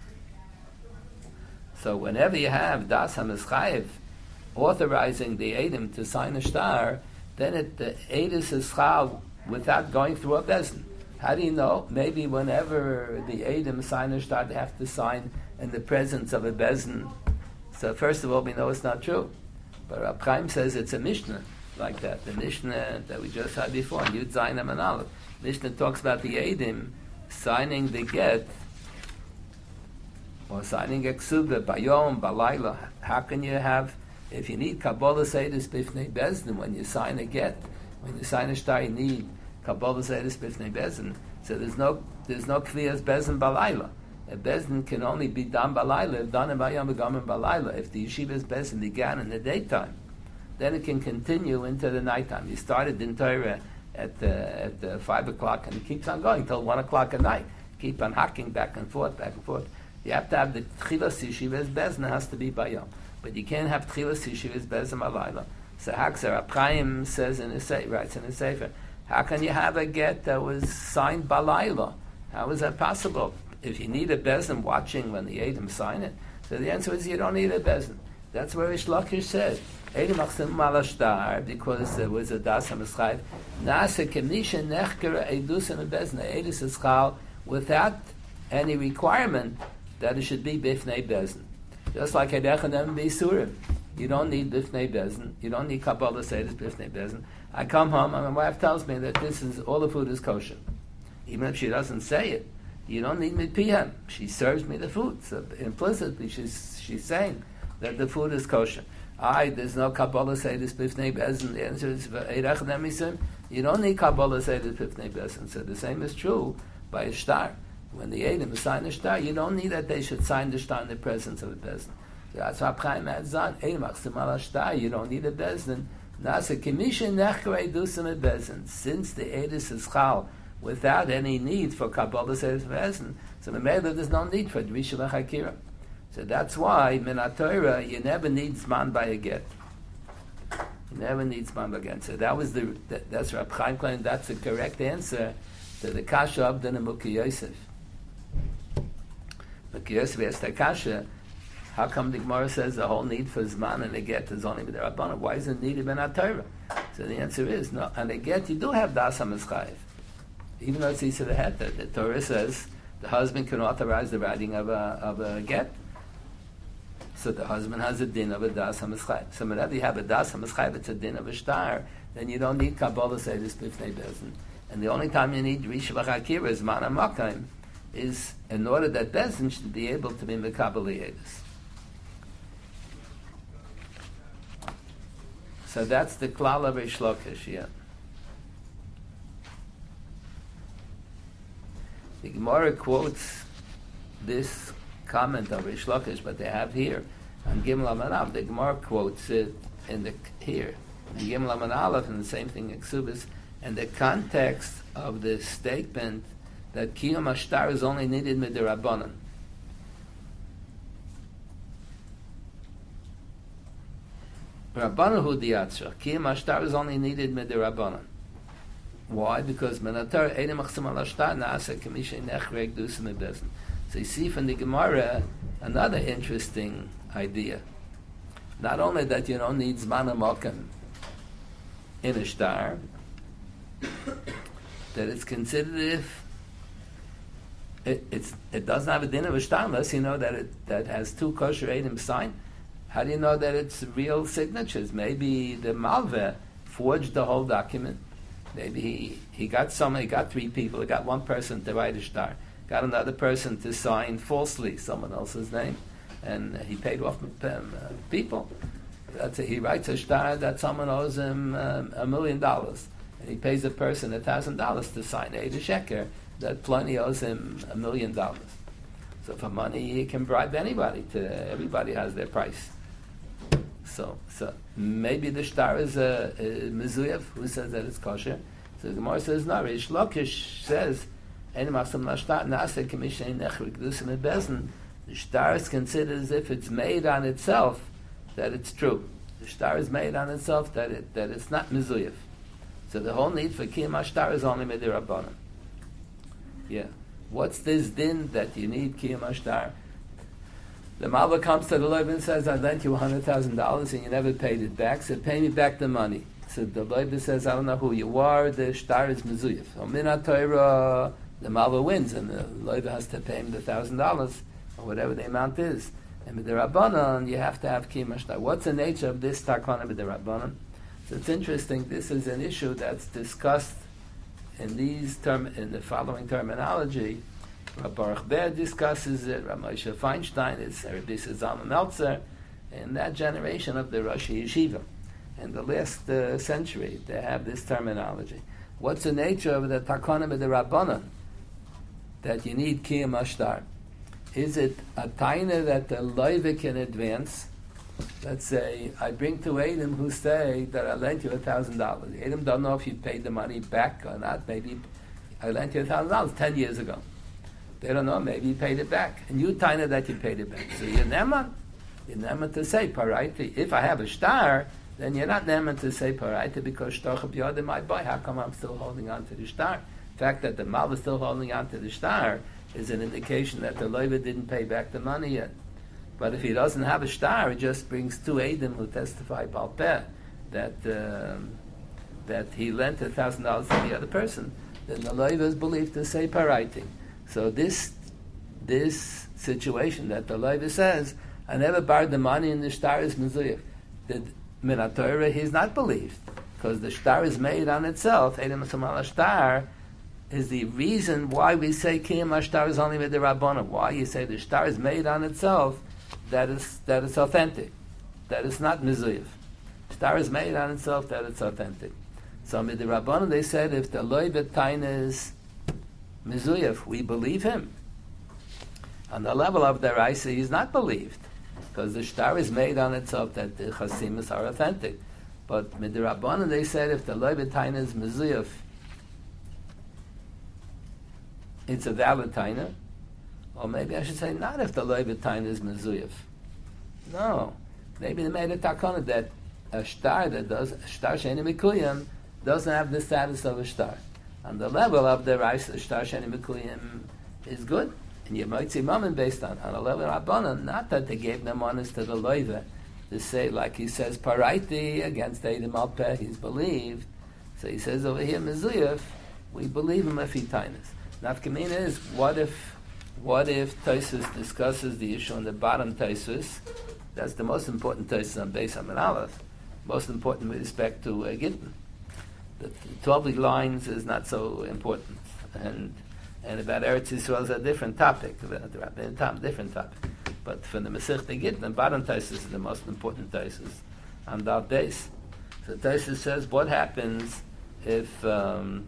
So whenever you have das hamischayv authorizing the Eidim to sign a star, then it, the Eidus is chal without going through a bezin. How do you know? Maybe whenever the Eidim sign a star, they have to sign in the presence of a bezin. So first of all, we know it's not true. But Rab Chaim says it's a Mishnah like that. The Mishnah that we just had before, Yud Zayin and Aleph. Mishnah talks about the Eidim signing the get, or signing a ksuba, bayom, balayla. How can you have, if you need Kabbalah Seidus Bifnei Bezdin, when you sign a get, when you sign a star, you need Kabbalah Seidus Bifnei Bezdin. So there's no there's no Kviyas Bezdin Balayla. A Bezdin can only be done Balayla, if done in Bayom Begam in Balayla. If the Yeshiva's Bezdin began in the daytime, then it can continue into the nighttime. You started in Torah at uh, at uh, five o'clock, and it keeps on going till one o'clock at night. Keep on hacking back and forth, back and forth. You have to have the Tchilas Yeshiva's Bezdin has to be Bayom. But you can't have Tchilas Yeshiva's Bezdin Balayla. So Hakzer Rab Chaim says in his sefer, writes in his sefer, how can you have a get that was signed Balayla? How is that possible? If you need a Bezdin watching when the Eidim sign it, so the answer is you don't need a Bezdin. That's where Rish Lakish said, Eidim Achsim Malashtar, because there was a Das HaMeschayv, Nasa Kemisha Nechkera Eidus and a Bezdin, Eidus is Chal, without any requirement that it should be Bifnei Bezdin. Just like Edechanem Beisurim. You don't need Bifnei Bezdin. You don't need Kabbalah Seidus Bifnei Bezdin. I come home and my wife tells me that this is, all the food is kosher. Even if she doesn't say it. You don't need mitpiyam. She serves me the food. So implicitly she's she's saying that the food is kosher. I, there's no Kabbalah Seidus Bifnei Bezdin. The answer is Edechanem Beisurim. You don't need Kabbalah Seidus Bifnei Bezdin. So the same is true by a star. When the Eidim sign a star, you don't need that they should sign the star in the presence of a Bezdin. So that's why Chaim adds on, Eidim Achsim Ala Star, you don't need a Bezdin. Nasa Kemisha Nechkere Dusim a Bezdin. Since the Eidus is Chal, without any need for Kabbalah Seidus Bezdin, so the Mela there's no need for Drisha L'Chakira. So that's why, Minat Torah, you never need Zman by a get. You never need Zman by a get. So that was the, that, that's Rab Chaim claimed, that's the correct answer to the Kasha of the Nemuki Yosef. But Yosef asked the Kasha, how come the Gemara says the whole need for Zman and a get is only with the Rabbanan? Why is it needed in Torah? So the answer is, no, and a get you do have Das HaMeschayv. Even though it's Yisra the Heter, the Torah says the husband can authorize the writing of a, of a get. So the husband has a din of a Das HaMeschayv. So whenever you have a Das HaMeschayv, it's a din of a star, then you don't need Kabbalah Seidus Bifnei Bezdin. And the only time you need Rish L'Chakira is Mana Makayim, is in order that Bezdin should be able to be Mekabel Eidus. So that's the klal of Rish Lakish, yeah. The Gemara quotes this comment of Rish Lakish, but they have here on Gimel Amanav. The Gemara quotes it in the here in Gimel Amanav, and the same thing in Ksubis. And the context of the statement that Kiyum Ashtar is only needed midirabanan. Rabbanu hu diatzra. Kiyum Ashtar is only needed midirabanan. Why? Because Menatar Eidim Achsim Al Ashtar Naasa Kamisha Nechreg Dusim Ebezin. So you see from the Gemara another interesting idea. Not only that you don't need Zman HaMokem in a star, that it's considered if it, it's, it doesn't have a din of a star unless you know that it that has two kosher Eidim signed. How do you know that it's real signatures? Maybe the Malveh forged the whole document. Maybe he, he got some, he got three people, he got one person to write a star, got another person to sign falsely someone else's name, and he paid off um, uh, people. That's a, he writes a star that someone owes him um, a million dollars, and he pays a person a thousand dollars to sign a sheker that Pliny owes him a million dollars. So for money, he can bribe anybody. To everybody has their price. So, so maybe the star is a, a Mizuyev who says that it's kosher. So the Gemara says no. Rish Lakish says, the star is considered as if it's made on itself that it's true. The shtar is made on itself that it that it's not mizuyif. So the whole need for kiyum hashtar is only midirabbanan. Yeah. What's this din that you need kiyum hashtar? The Malva comes to the Leib and says, I lent you one hundred thousand dollars and you never paid it back, so pay me back the money. So the Leib says, I don't know who you are, the shtar is mezuyif. So Minat Torah, the Malva wins, and the Leib has to pay him the one thousand dollars, or whatever the amount is. And with the Rabbanon, you have to have kiyum hashtar. What's the nature of this takana with the Rabbanon? So it's interesting, this is an issue that's discussed in these term in the following terminology. Rav Baruch Ber discusses it, Rav Moshe Feinstein, it's Rabbi Zalman Meltzer, in that generation of the Rosh Yeshiva. In the last uh, century, they have this terminology. What's the nature of the takana with the Rabbanon that you need kiyum hashtar? Is it a taina that the loiva can advance? Let's say I bring two Edom who say that I lent you a thousand dollars. Edom don't know if you paid the money back or not. Maybe I lent you a thousand dollars ten years ago. They don't know. Maybe you paid it back, and you taina that you paid it back. So you're neman. You're neman to say paraita. If I have a star, then you're not neman to say paraita because shtar b'yodim my boy. How come I'm still holding on to the star? The fact that the Malva is still holding on to the star is an indication that the loiva didn't pay back the money yet. But if he doesn't have a star, he just brings two Edom who testify balpeh that um, that he lent a thousand dollars to the other person. Then the loiva is believed to say paraita. So this this situation that the loiva says, I never borrowed the money and the star is mezuyif. The Minat Torah, he's not believed because the star is made on itself. Edom Samal star is the reason why we say kiyum hashtar is only with the Rabbanon. Why you say the star is made on itself, that is that it's authentic, that it's not mezuyif. Star is made on itself, that it's authentic. So with the Rabbanon, they said if the loiva taina is mezuyif, we believe him. On the level of the Raisa, he's not believed because the star is made on itself that the chasimus are authentic. But with the Rabbanon, they said if the loiva taina is mezuyif, it's a valid taina. Or maybe I should say not if the loiva taina is mezuyif. No. Maybe they made a takana that a star that does, a star sheni mikuyim, doesn't have the status of a star. On the level of the rice, the star sheni mikuyim is good. And you might see mammon based on, on a level of Rabbanan, not that they gave them honest to the loiva, to say, like he says, paraiti against Edom Alpeh, he's believed. So he says over here, mezuyif, we believe him if he tainas. Nafkamina is, what if what if Tosfos discusses the issue on the bottom Tosfos? That's the most important Tosfos on Beis Hamid Aleph, most important with respect to uh, Gittin. The twelve lines is not so important, and and about Eretz Yisrael is a different topic, a different topic. But for the Masechta Gittin, the bottom Tosfos is the most important Tosfos on that base. So Tosfos says, what happens if um,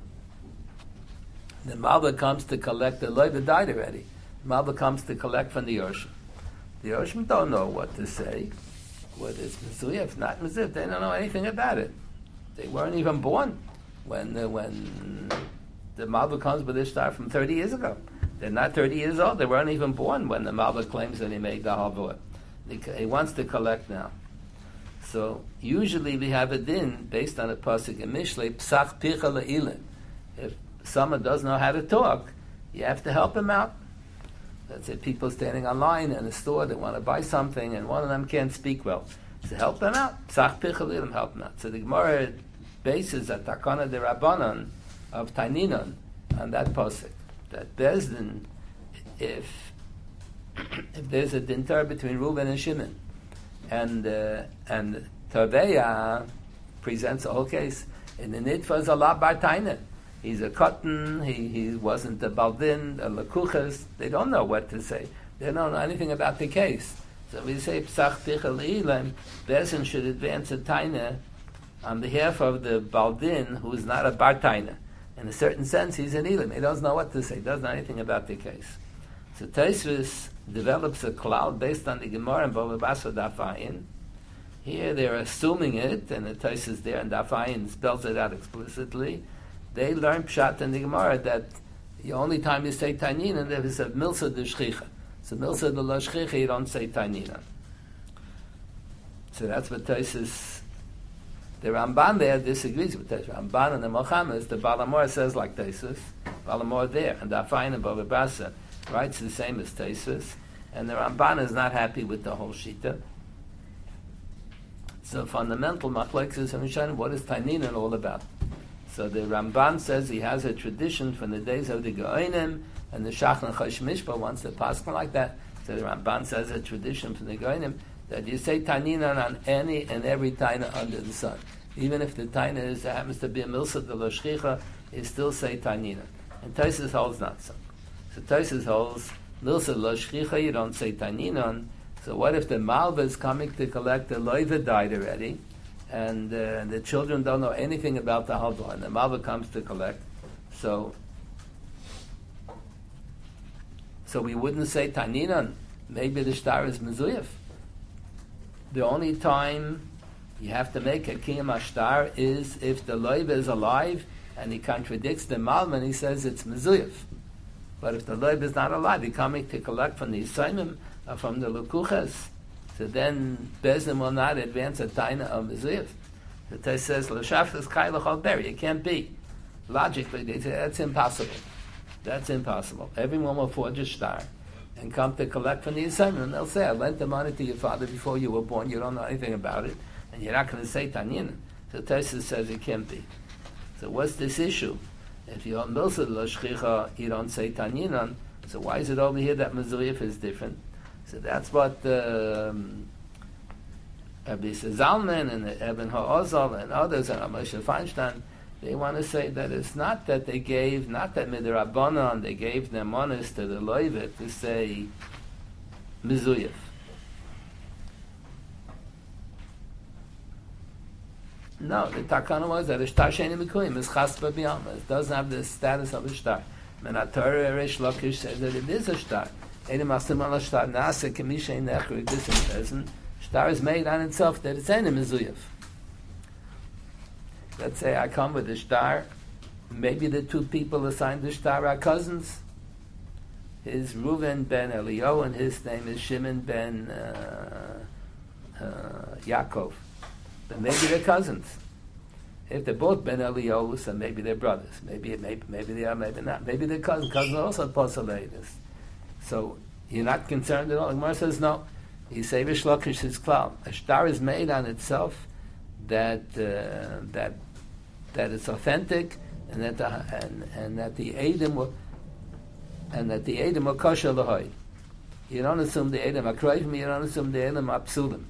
the Malva comes to collect, the loiva died already. The Malva comes to collect from the Yorshim. The Yorshim don't know what to say. Whether it's mezuyif, not mezuyif, they don't know anything about it. They weren't even born when uh, when the Malva comes with this star from thirty years ago. They're not thirty years old. They weren't even born when the Malva claims that he made the halvor. He wants to collect now. So usually we have a din based on a pasuk in Mishlei, psach picha le'ilim. If someone doesn't know how to talk, you have to help him out. Let's say people standing online in a store that want to buy something and one of them can't speak well. So help them out. Psach picha le'ilim, help them out. So the Gemara bases at takana de Rabbanon of Taininon on that pasuk. That Bezdin, if if there's a dintar between Reuben and Shimon, and uh, and Taveya presents a whole case, in the Nitva is a la bar taina. He's a cotton, he, he wasn't a baldin, a lakuchas, they don't know what to say. They don't know anything about the case. So we say, Psach Picha Le'ilim, Bezdin should advance a taina on behalf of the baldin, who is not a bar taina. In a certain sense, he's an Elim. He doesn't know what to say. He doesn't know anything about the case. So Tosfos develops a cloud based on the Gemara and Bava Basra Daf Ayin. Here they're assuming it, and the Tosfos there in Daf Ayin spells it out explicitly. They learn Pshat in the Gemara that the only time you say Tanina is a Milsa de Shchicha. So Milsa de la Shchicha, you don't say Tanina. So that's what Taisus, the Ramban there disagrees with Taisus. Ramban and the Mochammeds, the Balamor says like Taisus, Balamor there, and the Afayin and Bava Basra writes the same as Taisus, and the Ramban is not happy with the whole Shita. So fundamental machlokes is what is Tainina all about? So the Ramban says he has a tradition from the days of the Goinim, and the Shachna Chosh Mishpah wants to pass like that. So the Ramban says a tradition from the Goinim that you say Tainina on any and every Taina under the sun. Even if the Taina is, happens to be a Milsa de Loshchicha, you still say Tainina. And Taisus holds not so. So Taisus holds Milsa de Loshchicha, you don't say Tainina. So what if the Malva is coming to collect, the Loiva died already, and uh, the children don't know anything about the Halva, and the Malva comes to collect. So so we wouldn't say Tainina. Maybe the Shtar is Mezuyef. The only time you have to make a Kiyam Ashtar is if the Loiva is alive and he contradicts the Malva and he says it's Mezuyef. But if the Loiva is not alive, he's coming to collect from the Yisraelim, or from the Lukuchas, so then Bezdin will not advance a Taina of Mezuyef. The Tess says, L'shaftas kai l'chol beri. It can't be. Logically, they say, that's impossible. That's impossible. Everyone will forge a star and come to collect from the Yisraelim, and they'll say, I lent the money to your father before you were born, you don't know anything about it, and you're not going to say Tanyin. So Tess says it can't be. So what's this issue? If you're Milsa L'shchicha, you don't say Tanyinan, so why is it over here that Mezuyef is different? So that's what um, Rabbi Zalman and Eben Ha'ozal and others, and Moshe Feinstein, they want to say that it's not that they gave, not that Midrabanan, they gave their monas to the Loivet to say Mezuyef. No, the Takana was that a Shtar Sheni Mekuyim is Chaspa B'Yama. It doesn't have the status of a Shtar. Menator Eresh Lakish says that it is a Shtar. Einem Asim al Shtar Nasa Kemisha in Echrik. This is Shtar is made on itself that it's any Mezuyef. Let's say I come with a Shtar. Maybe the two people assigned the Shtar are cousins. His Reuven ben Elio and his name is Shimon ben uh, uh, Yaakov. But maybe they're cousins. If they're both Ben Eliyahu, so maybe they're brothers. Maybe maybe maybe they are, maybe not. Maybe they're cousins. Cousins are also possibilities. So you're not concerned at all. The Gemara says no. You say Vishlokish is klal. A shtar is made on itself that uh, that that it's authentic and that the, and and that the Edom will and that the Edom will kosher lahoy. You don't assume the Edom are kroivim. You don't assume the Edom are psulim.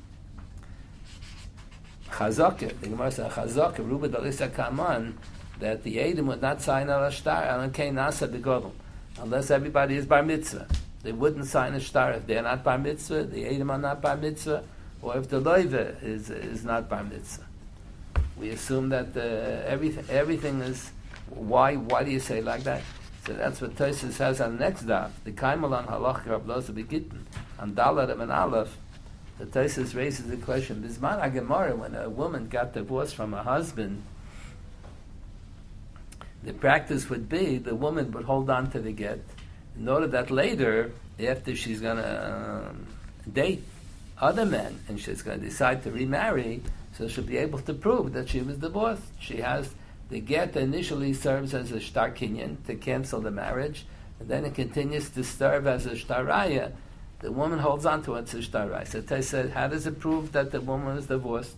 Chazaka, the Gemara says Chazaka, Ruba Dalisa Kaman, that the Edom would not sign a shtar on Kein Nasa Begodel, unless everybody is bar mitzvah. They wouldn't sign a shtar if they're not bar mitzvah, the Edom are not bar mitzvah, or if the Loiva is is not bar mitzvah. We assume that uh, everything everything is. Why why do you say like that? So that's what Tosfos says on the next daf. The Kaimal on Halach Rab Loza Begitten on Dalar and Aleph. The Tosfos raises the question: Bisman HaGemara, when a woman got divorced from her husband, the practice would be the woman would hold on to the get in order that later, after she's going to um, date other men and she's going to decide to remarry, so she'll be able to prove that she was divorced. She has the get initially serves as a shtar kinyan to cancel the marriage, and then it continues to serve as a shtar raya. The woman holds on to it as a shtar raya. So they said, how does it prove that the woman was divorced?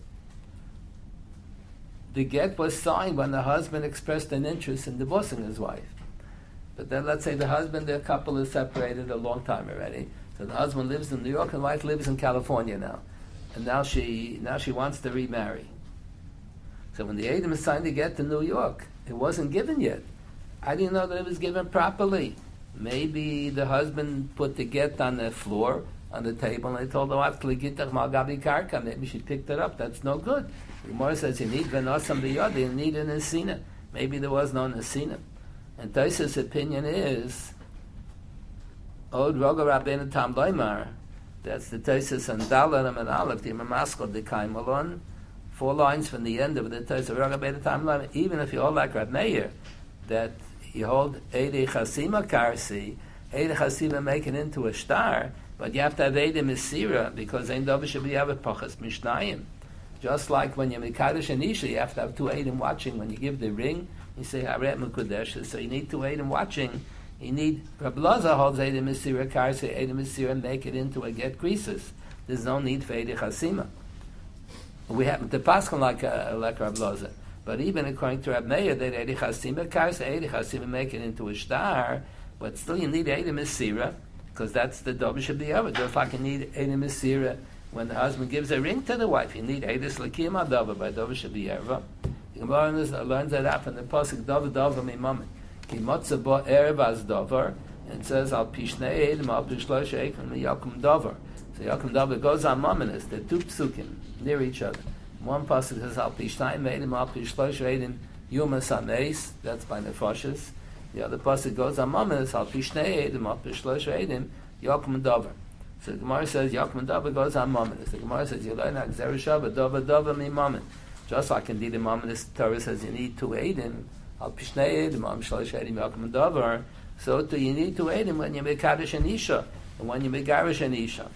The get was signed when the husband expressed an interest in divorcing his wife. But then let's say the husband, the couple is separated a long time already. So the husband lives in New York and the wife lives in California now. And now she now she wants to remarry. So when the Edom signed the get to New York, it wasn't given yet. I didn't know that it was given properly. Maybe the husband put the get on the floor, on the table, and they told the wife, maybe she picked it up. That's no good. The Gemara says you need venosam biyad, you need a nesina. Maybe there was no nesina. And Tosfos' opinion is, Od Roga Rabbeinu Tam Loimar, that's the Tosfos and Dalar and Aleph, the Mamaskal de Kaimalon, four lines from the end of the Tosfos Roga Rabbeinu Tam Loimar, even if you hold like Rab Meir, that you hold Eidei Chasima Karsi, Eidei Chasima make it into a star, But you have to have Eidim Mesira, because Ein Davar should be Avet Pachas Mishnayim. Just like when you're Mekadosh and Isha, you have to have two Eidim watching. When you give the ring, you say Haret Mekudesh, so you need two Eidim watching. You need, Rabbi Lazar holds Eidim Mesira, Kar say Eidim Mesira, and make it into a get creases. There's no need for Eidim Chasima. We happen to pass like, uh, like Rabbi Lazar. But even according to Rabbi Meir, that Eidim Chasima, Kar say Eidim Chasima, make it into a star, but still you need Eidim Mesira, because that's the Davar should be over. Just like you need Eidim Mesira when the husband gives a ring to the wife, you need Eidus Lakim Davar by Davar should be Erva. The Gemara learns that out from the pasuk Davar Davar Mimamin. Ki Motza Bo Erev as Davar, and it says Al Pishnei Eidim Al Pishlosh Eikim Yakum Davar. So Yakum Davar goes on Maminis. They're two psukim near each other. One pasuk says Al Pishnei Eidim Al Pishlosh Eidim Yuma Sameis. That's by Nefashis. The other pasuk goes on Maminis Al Pishnei Eidim Al Pishlosh Eidim Yakum Davar. So the Gemara says Yakum Davar goes on Maminis. The Gemara says you learn that Gzera Shabbat Davar Davar Mimamin. Just like indeed the Maminis Torah says you need two Eidim. Al Pishnei Eidim Al Shlosh Eidim Yakum Davar. So too you need two Eidim when you make Kaddish and Isha and when you make Garish and Isha.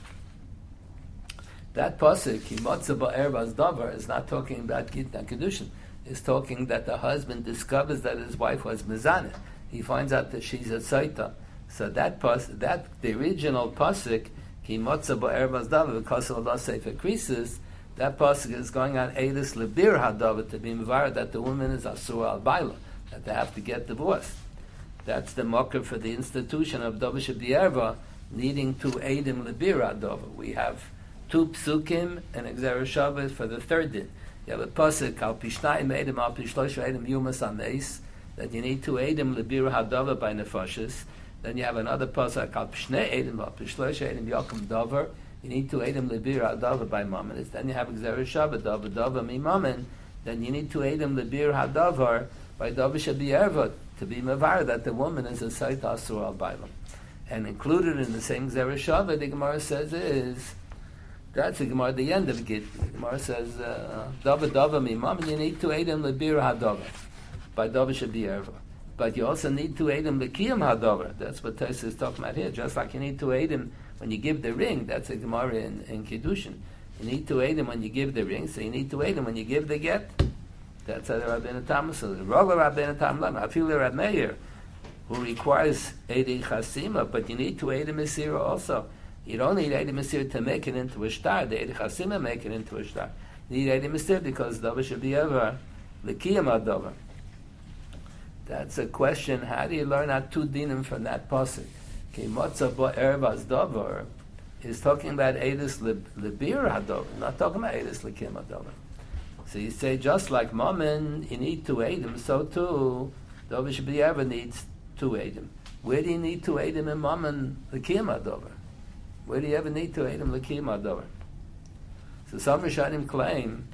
That pasuk Kimotza Ba'erbaz Davar is not talking about Gitna Kedushin. It's talking that the husband discovers that his wife was Mizaneh. He finds out that she's a Tzaita. So that pas, that the original pasuk Kimotza Ba'erbaz Davar because of Allah Sefer Krisis, that pasuk is going on Eidus Lebir Hadavar to be mevar that the woman is Asur al Baila, that they have to get divorced. That's the mocker for the institution of Davar Shabdiyerva needing to Eidim Lebir Hadavar. We have two psukim and Gzera Shabbat for the third din. You have a pasuk Al Pishnayim Eidim Al Pishlosh Eidim Yumas Ameis that you need to Eidim Lebir Hadavar by Nefashis. Then you have another pasuk Al Pishnei Eidim Al Pishlosh Eidim Yakum Davar. You need to Eidim Lebir Hadavar by Mamanis. Then you have Gzera Shabbat Davar Davar Mimamin. Then you need to Eidim Lebir Hadavar by Davar Shabiyerva to be mavar that the woman is a Sait Asur al Bailam. And included in the same Gzera Shabbat, the Gemara says is that's the Gemara at the end of Git. The Gemara says Davar Davar Mimamin. You need to Eidim Lebir Hadavar by Davar Shabiyerva. But you also need to Eidim Lekiyam Hadavar. That's what Tosfos is talking about here. Just like you need to Eidim when you give the ring, that's a Gemara in, in Kiddushin. You need to Eidim when you give the ring, so you need to Eidim when you give the get. That's how the Rabbeinu Tam says. Roga Rabbeinu Tam Lama. I feel the Rab Meir, who requires Eidim Chasima, but you need to Eidim Mesira also. You don't need Eidim Mesira to make it into a star. The Eidim Chasima make it into a star. You need Eidim Mesira because Davar should be ever Lekiyam Hadavar. That's a question. How do you learn out two dinim from that pasuk? Ki Motza Bo Erev Davar is talking about Eidus Lebir Hadavar, not talking about Eidus Lekim Hadavar. So you say just like Mammon, you need two Eidim, so too Davar Shabiyerva needs two Eidim. Where do you need two Eidim in Mammon Lekim Hadavar? Where do you ever need two Eidim Lekim Hadavar? So some Rishonim claim.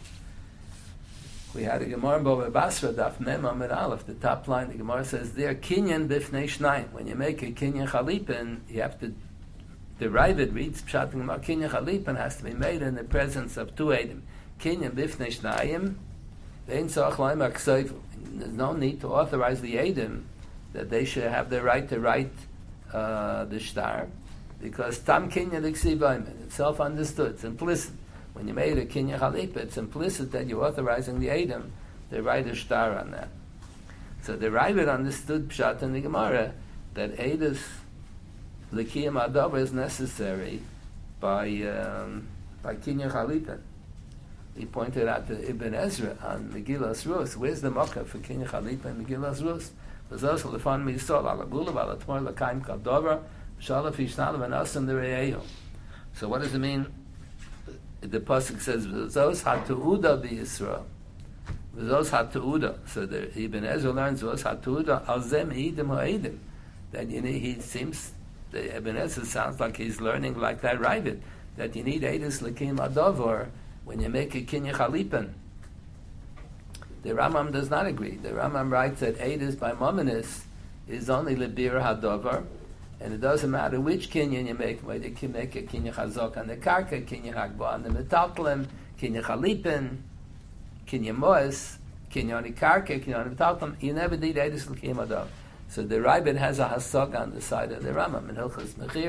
We had a Gemara in Bava Basra, Daf Mem Amid Aleph, the top line. The Gemara says there, Kinyan Bifnei Shnayim. When you make a Kinyan Chalipin, you have to derive it, reads Pshat in Gemara, Kinyan Chalipin has to be made in the presence of two Eidim. Kinyan Bifnei Shnayim, Vein Tzarich Laim HaKseifu. There's no need to authorize the Eidim that they should have the right to write uh, the shtar, because Tam Kinyan L'Ksiv it's self-understood, it's implicit. When you made a Kinyan Chalipa, it's implicit that you're authorizing the Eidim to write a shtar on that. So the Ravid understood Pshat in the Gemara that Eidus Lekiyam Hadavar is necessary by um, by Kinyan Chalipa. He pointed out to Ibn Ezra on Megillas Rus. Where's the Makkah for Kinyan Chalipa in Megillas Rus? There's also the Fan Misol Ala Bulav Ala Tmor Lakaim Kaldover Shalaf Ishnalav and Asam the Re'eyo. So what does it mean? The pasuk says "V'zos hatuuda b'Yisrael." V'zos hatuuda. So the Ibn Ezra learns "V'zos hatuuda al zem eidim ha'edim." That you need. He seems the Ibn Ezra sounds like he's learning like that Ravid, that you need eidus lekim hadavar when you make a kinyan chalipin. The Rambam does not agree. The Rambam writes that eidus by mominis is only lebir hadavar. And it doesn't matter which kinyan you make, whether you can make a kinyan chazok on the karka, kinyan hagba on the metaltlem, kinyan chalipin, kinyan moes, kinyan on the karka, kinyan on the metaltlem. You never need eidus l'kim adav. So the Rabbit has a hasog on the side of the Rambam in Hilchos Mechira.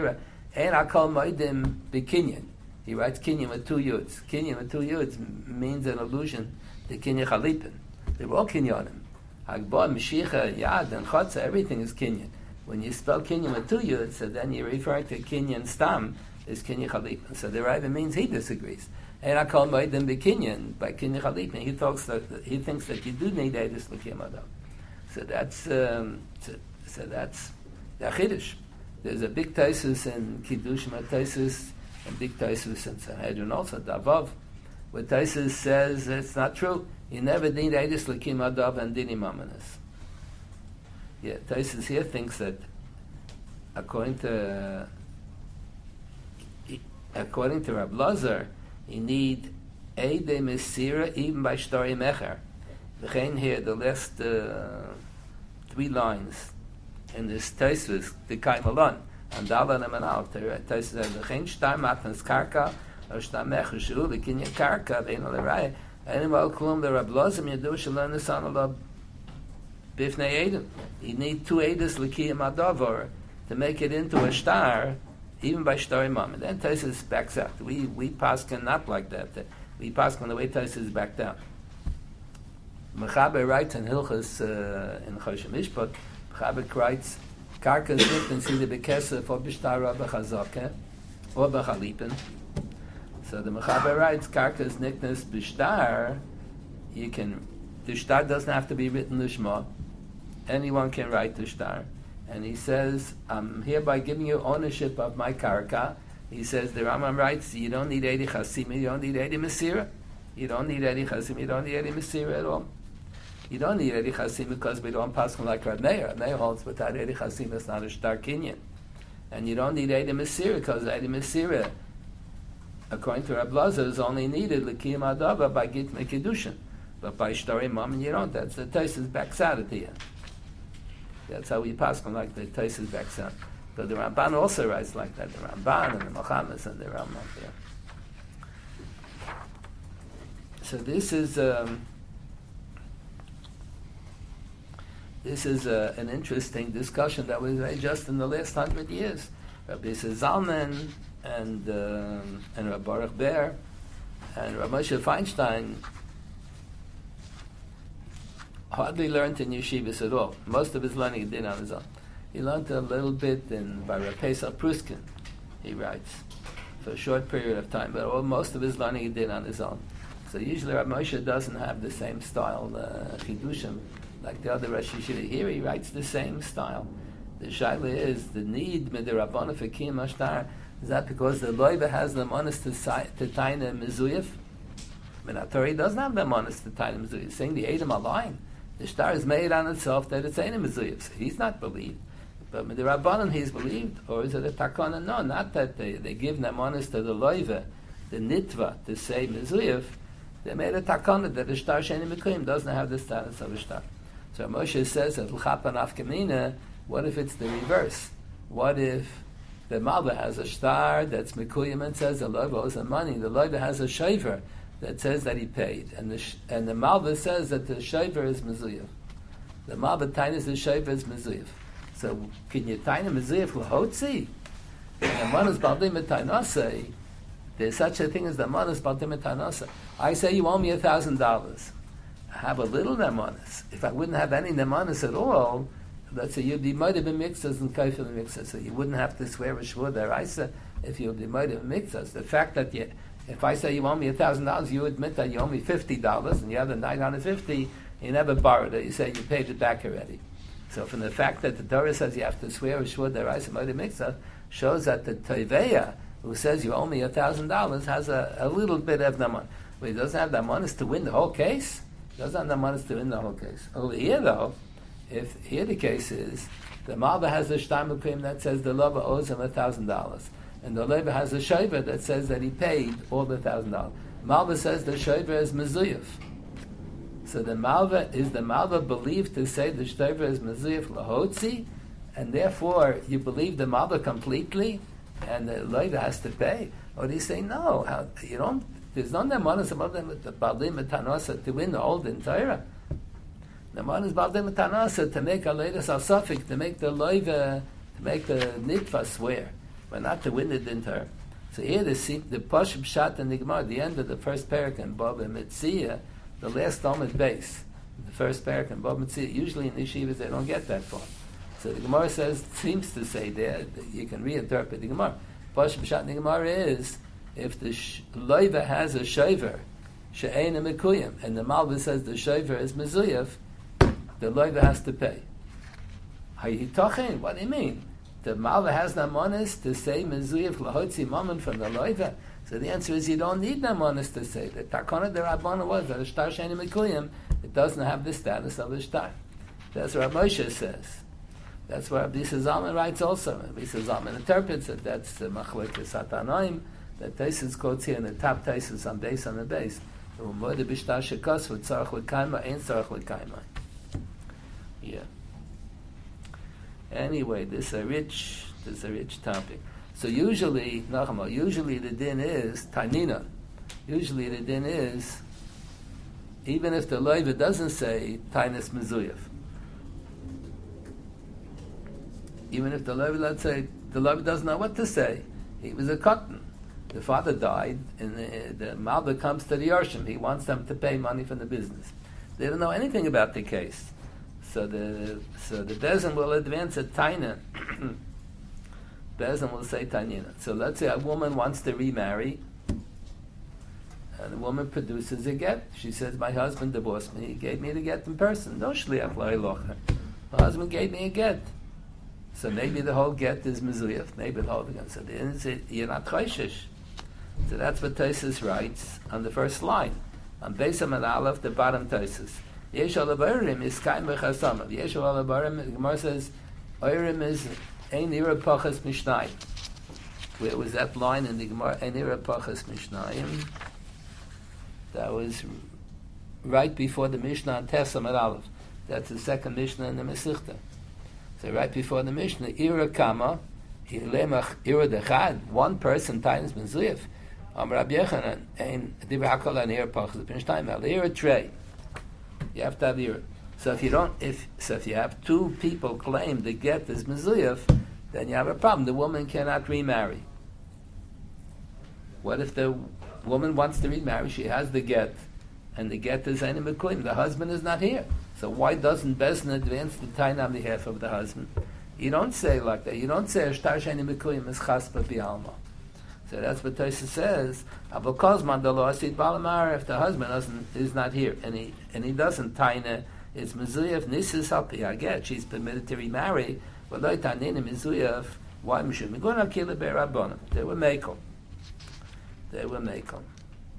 And I call Moedim Bekinyan. He writes Kinyan with two yuds. Kinyan with two yuds means an allusion to Kinyan Chalipin. They were all Kinyanim. Hagbah, Mashiach, Yad, and Chotza, everything is Kinyan. When you spell Kinyan with two yuds, so then you're referring to Kinyan Stam, is Kinyan Chalipin. So the Rebbe means he disagrees. And I call Moedim Bekinyan by Kinyan Chalipin. He talks that he thinks that you do need Eidus L'Kiyam Adam. So that's um, so, so that's the Chiddush. There's a big Taisus in Kiddushim Taisus, and big Taisus in Sanhedrin also, Davav, where Taisus says it's not true. You never need Eidus L'Kiyam Adam and Dinim Amanis. Yeah, Taisus here thinks that according to according to Rab Lazar, you need Eidei Mesira even by Shtori Mecher. V'chein here, the last uh, three lines in this Taisus, the Kaimalon, and Dalan and Manal, Taisus says, V'chein Shtar Matans Karka, or Shtar Mecher Shu, V'kinyan Karka, V'ein Al-Rai, Animal Klum, the Rab Lazar, Yadu Shalom Nisan Allah, Bifnei Eidim. You need two Eidus L'Kiyam Adavar to make it into a star, even by Shtar Imam. And then Taisus backs out. We, we paskin not like that. We paskin the way Taisus backed down. Mechaber writes in Hilchas uh, in Choshen Mishpat, Mechaber writes, Karka Znikten see the Bekesef or B'Shtar B'Chazaka or B'Chalipin. So the Mechaber writes, Karka Znikten B'Shtar, you can, the Shtar doesn't have to be written Lishma. Anyone can write the Shtar. And he says, I'm hereby giving you ownership of my Karka. He says, the Rambam writes, you don't need Eidi Chasim, you don't need Eidi Mesira. You don't need Eidi Chasim, you don't need Eidi Mesira at all. You don't need Eidi Chasim because we don't pass like Rab Meir. Rab Meir holds without Eidi Chasim, it's not a Shtar Kinyan. And you don't need Eidi Mesira because Eidi Mesira, according to Rab Lazar, is only needed L'Kiyam Adava by Git Mekidushin. But by Shtar Imam, you don't. That's the Taisus backs out at the end. That's how we pass on like the Taisus backs out. But the Ramban also writes like that. The Ramban and the Mohammed and the Rambam. Yeah. So this is um, this is uh, an interesting discussion that was made just in the last hundred years. Rabbi Zalman and um, and Rabbi Baruch Ber and Rabbi Moshe Feinstein hardly learned in yeshivas at all. Most of his learning he did on his own. He learned a little bit in by Rav Pesach Pruskin, he writes, for a short period of time, but all, most of his learning he did on his own. So usually Rav Moshe doesn't have the same style, uh, chidushim, like the other Rosh Yeshiva. Here he writes the same style. The shaila is, the need with the Rabbana for Kiyam Ashtar, is that because the loiva has the manas to taina mezuyif? Minatori doesn't have the manas to taina mezuyif. Saying the Edom are lying. The star is made on itself that it's Eina Mezuyif. So he's not believed. But with the Rabbanan he's believed. Or is it a Takana? No, not that they, they give Namanis to the Loiva, the Nitva, to say Mezuyif. They made a Takana that the star Sheni Mekuyim doesn't have the status of a star. So Moshe says that L'chapa Nafkamina, what if it's the reverse? What if the Malva has a star that's Mekuyim and says the Loiva owes him money? The Loiva has a shaver that says that he paid, and the sh- and the Malva says that the shaver is mezuyif. The Malva tainas the shaver is mezuyif. So can you taina mezuyif lahotzi? And the manas baldim etainasei. There's such a thing as the manas baldim etainasei. I say you owe me a thousand dollars. I have a little nemanis. If I wouldn't have any nemanis at all, let's say you'd be might have been mixers and kaifil mixers, so you wouldn't have to swear a shvur deraisa if you'd be might have mixers. The fact that you If I say you owe me a thousand dollars, you admit that you owe me fifty dollars, and you have the nine hundred fifty. You never borrowed it. You say you paid it back already. So from the fact that the Torah says you have to swear a shvur deraisa moed miksa shows that the Toveya who says you owe me a thousand dollars has a, a little bit of naman. But he doesn't have the namanis to win the whole case. He doesn't have the namanis to win the whole case. Over here, though, if here the case is the Malva has a shtar mekuyim that says the lover owes him a thousand dollars. And the Levi has a shaver that says that he paid all the thousand dollars. Malva says the shaver is mezuyif. So the Malva is the Malva believed to say the shaver is mezuyif lahotzi, and therefore you believe the Malva completely, and the Levi has to pay. Or do you say no? How, you don't. There's no nemanis above them with the balim etanasa to win the old in Torah. Nemanis balim etanasa to make a latest asafik to make the Levi to make the nitva swear. but not to win it into her. So here the the Pashab Shat and the Gemara, the end of the first parak in Bava Metzia, the last Talmud base, the first parak in Bava Metzia. Usually in yeshivas they don't get that far. So the Gemara says, seems to say there, that you can reinterpret the Gemara. Pashab Shat in the Gemara is, if the sh- loiva has a shover, she'ein mekuyim, and the Malva says the shover is mezuyaf, the loiva has to pay. Hayitachin, what do you mean? The Malva has namonis to say mezuyaf lahotzi mammon from the loiva. So the answer is you don't need namonis to say that. Takana the Rabbana was that a shtar she'ein mekuyim, it doesn't have the status of a shtar. That's what Moshe says. That's what Rabbi Zalman writes also. Rabbi Zalman interprets it. That's the Machlekes Satanoim. That Taisus quotes here in the top Taisus on base on the base. Yeah. Anyway, this is a rich, this is a rich topic. So usually, Nachama, usually the din is Tanina. Usually the din is, even if the loiva doesn't say Tainis Mezuyaf. Even if the loiva, let's say, the loiva doesn't know what to say. He was a cotton. The father died, and the, the Malva comes to the Yarshim. He wants them to pay money from the business. They don't know anything about the case. So the so the Bezin will advance a Taina. Bezin will say Tanina. So let's say a woman wants to remarry, and the woman produces a get. She says, my husband divorced me. He gave me the get in person. No shliach lo'ilocha. My husband gave me a get. So maybe the whole get is mezuyaf. Maybe the whole thing. So the, you're not choishish. So that's what Tosfos writes on the first line. On Beis Amud Aleph, the bottom Tosfos. Yesh alabarim is kaim b'chasamav. Yesh alabarim, the Gemara says, Oirim is ein ira pachas mishnayim. Where was that line in the Gemara? Ein ira pachas mishnayim. That was right before the Mishnah on Tes Amud Aleph. That's the second Mishnah in the Mesichta. So right before the Mishnah, ira kama, ilemach ira dechad, one person times mezuyaf. Am Rabbi Yechanan, ein divrei hakol an ira pachas b'mishnayim al ira trei. You have to have ira. So if you don't, if so, if you have two people claim the get is mezuyaf, then you have a problem. The woman cannot remarry. What if the woman wants to remarry? She has the get, and the get is ein mekuyim. The husband is not here. So why doesn't Bezin advance the taina on behalf of the husband? You don't say like that. You don't say shtar she'ein mekuyim is chaspa bi'alma. So that's what Tosfos says. Because mandalo asid balamar, if the husband doesn't is not here and he and he doesn't taina, it's mezuyaf nisis hapi aget. She's permitted to remarry, but lo tanina mezuyaf. Why mishum? We're going to kill it be'rabbanim. They will make them. They will make them.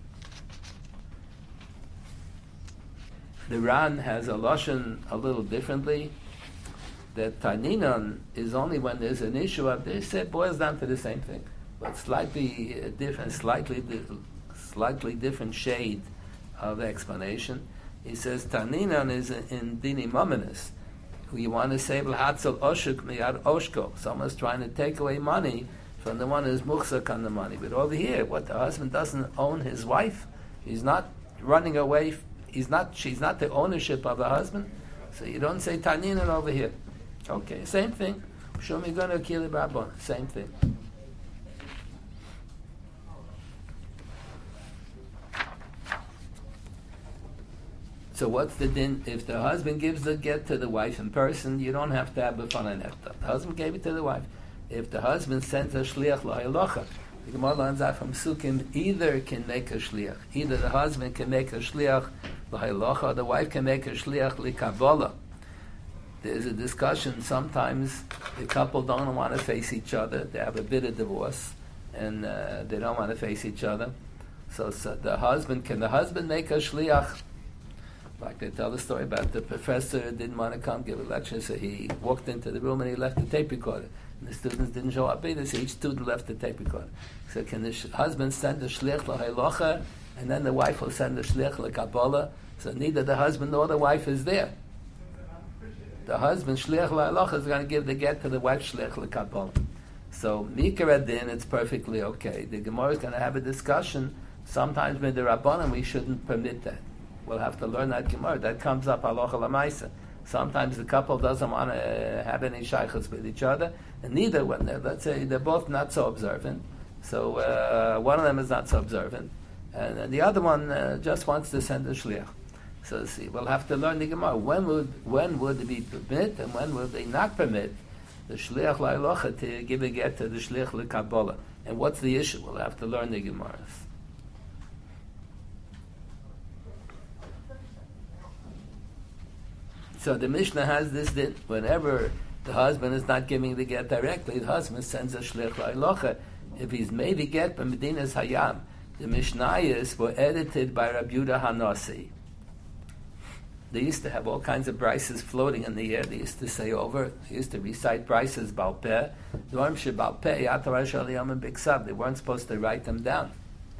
The Ran has a lashon a little differently. That taninon is only when there's an issue up there. It said boils down to the same thing, but slightly uh, different, slightly di- slightly different shade of explanation. He says taninon is in dini mominus. You want to say l'hatzel oshuk miyad oshko. Someone's trying to take away money from the one who's muchzak on the money. But over here, what the husband doesn't own his wife. He's not running away. He's not. She's not the ownership of the husband. So you don't say taninon over here. Okay, same thing. Show me gonna kill the babon. Same thing. So what's the din? If the husband gives the get to the wife in person, you don't have to have b'fanei nefta. The husband gave it to the wife. If the husband sends a shliach l'haylocha, the Gemara learns out from Sukkim, either can make a shliach. Either the husband can make a shliach l'haylocha, or the wife can make a shliach l'kavola. There's a discussion. Sometimes the couple don't want to face each other. They have a bit of divorce, and uh, they don't want to face each other. So, so the husband can the husband make a shliach? Like they tell the story about the professor who didn't want to come give a lecture, so he walked into the room and he left the tape recorder. And the students didn't show up either, so each student left the tape recorder. So can the sh- husband send a shliach l'haylocha, and then the wife will send a shliach l'kabbalah? So neither the husband nor the wife is there. The husband shliach l'haylocha is going to give the get to the wife shliach l'kabbalah. So mikar adin, it's perfectly okay. The Gemara is going to have a discussion. Sometimes with the Rabbanan we shouldn't permit that. We'll have to learn that Gemara. That comes up halacha l'maisa. Sometimes the couple doesn't want to have any shaykhs with each other, and neither when they're, let's say, they're both not so observant. So uh, one of them is not so observant, and, and the other one uh, just wants to send a shliach. So see, we'll have to learn the Gemara. When would when would they permit, and when would they not permit the shliach la'alocha to give a get to the shliach l'kabbalah? And what's the issue? We'll have to learn the Gemaras. So the Mishnah has this din. Whenever the husband is not giving the get directly, the husband sends a shliach la'alocha. If he's made the get by Medinas Hayam, the Mishnayos were edited by Rabbi Yehuda Hanasi. They used to have all kinds of brises floating in the air. They used to say over. They used to recite brises Baal Peh. They weren't supposed to write them down.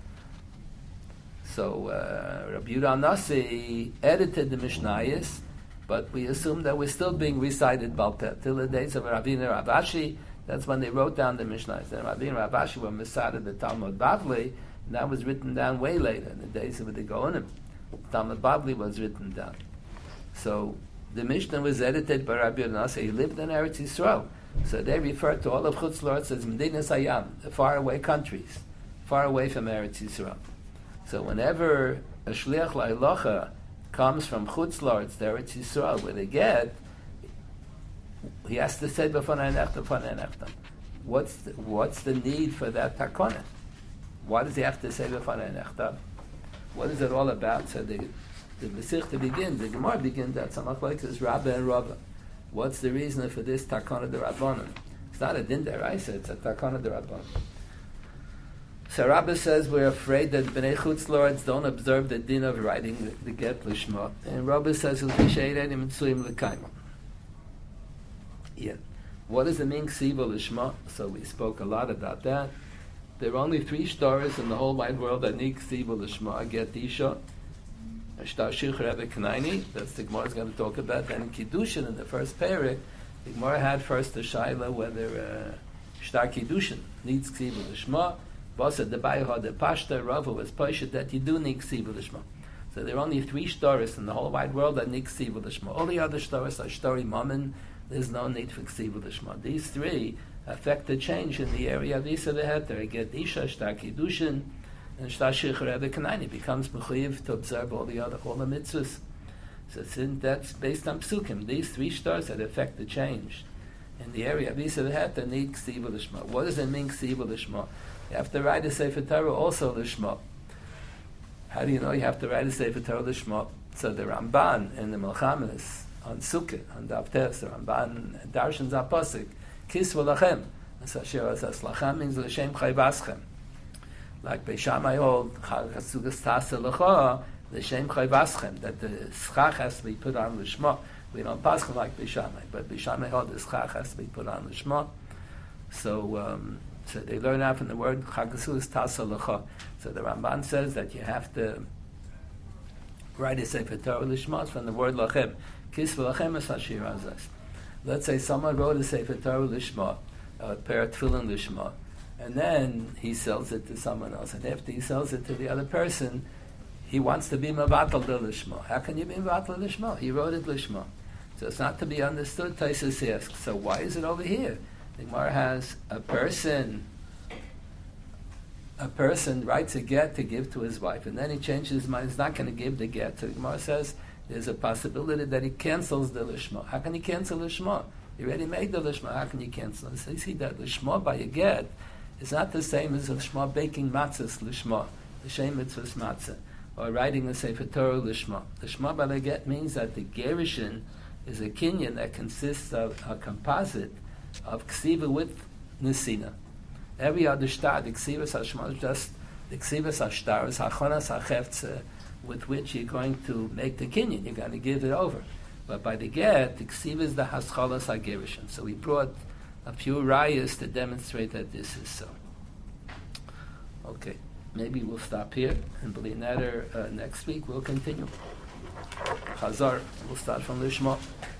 So uh, Rabbi Yehuda Hanasi edited the Mishnayos, but we assume that we're still being recited Baal Peh till the days of Ravina Rav Ashi. That's when they wrote down the Mishnayos. And Ravina Rav Ashi were Masada the Talmud Bavli, and that was written down way later in the days of the Gaonim. Talmud Bavli was written down. So the Mishnah was edited by Rabbi Yonasan. He lived in Eretz Yisrael. So they refer to all of Chutz La'aretz as Medinas Hayam, the faraway countries, far away from Eretz Yisrael. So whenever a Shliach La'alocha comes from Chutz La'aretz to Eretz Yisrael, where they get, he has to say B'fanei Nechtam, B'fanei Nechtam. What's the, what's the need for that takona? Why does he have to say B'fanei Nechtam? What is it all about? So the the Masechta begins, the Gemara begins that Samach like says Rabba and Rabba. What's the reason for this takana de Rabbanan? It's not a din deraisa, it's a takana de Rabbanan. So Rabba says we're afraid that Bnei Chutz La'aretz don't observe the din of writing the, the get lishma, and Rabba says yeah. What does it mean ksiva lishma? So we spoke a lot about that. There are only three stars in the whole wide world that need ksiva lishma: get isha, Shtar Shich Rebbe Kanaini. That's the Gemara is going to talk about. Then in Kiddushin, in the first parak, the Gemara had first the shaila whether uh, Shtar Kiddushin needs ksiva lishma. Basa the Bayha the Pashta Rava was Pasha that you do need ksiva lishma. So there are only three stars in the whole wide world that need ksiva lishma. All the other stars are shtori mammon. There's no need for ksiva lishma. These three affect the change in the area of Isa the Heter. Get Isha, Shtar Kiddushin, and Shtar Shich Rebbe Kanani becomes mechuyev to observe all the other all the mitzvahs. So since that's based on psukim, these three stars that affect the change in the area of Isa the Heter need ksiva lishma. What does it mean ksiva lishma? You have to write a Sefer Torah also lishma. How do you know you have to write a Sefer Torah lishma? So the Ramban in the Melchamas on Sukkot, on Daf Tes, the Ramban Darshan Zapasik, Kisva Lachem. So Shira says Lachem means L'Shem Chayvaschem. Like Beishamai hold Chasugas Tasa L'Cha, L'Shem Chayvaschem, that the schach has to be put on L'Shma. We don't pass like Beishamai, but Beishamai hold the schach has to be put on L'Shma. So, um, so they learn out from the word Chasugas Tasa L'Cha. So the Ramban says that you have to write a Sefer Torah L'Shma from the word Lachem. Kisva Lachem is Hashir Azaz. Let's say someone wrote a Sefer Torah Lishma, a pair of tefillin Lishma, and then he sells it to someone else. And after he sells it to the other person, he wants to be Mavatal de Lishma. How can you be Mavatal Lishma? He wrote it Lishma. So it's not to be understood, Taisus asks. So why is it over here? The Gemara has a person, a person writes a get to give to his wife, and then he changes his mind, he's not going to give the get. So the Gemara says, there's a possibility that he cancels the lishma. How can he cancel lishma? He already made the lishma. How can you cancel it? So you see that lishma by a get is not the same as a lishma baking matzahs lishma, the shem mitzvahs matzah, or writing a sefer Torah lishma. Lishma by a get means that the gerushin is a kinyan that consists of a composite of ksiva with nesina. Every other shtar, the ksivas hashma is just the ksivas hashtar is hachonas hacheftzeh, with which you're going to make the kinyan, you're going to give it over. But by the get, the ksiv is the haschalas hagerushin. So we brought a few rayas to demonstrate that this is so. Okay, maybe we'll stop here, and B'li Neder, uh, next week we'll continue. Chazar, we'll start from Lishma.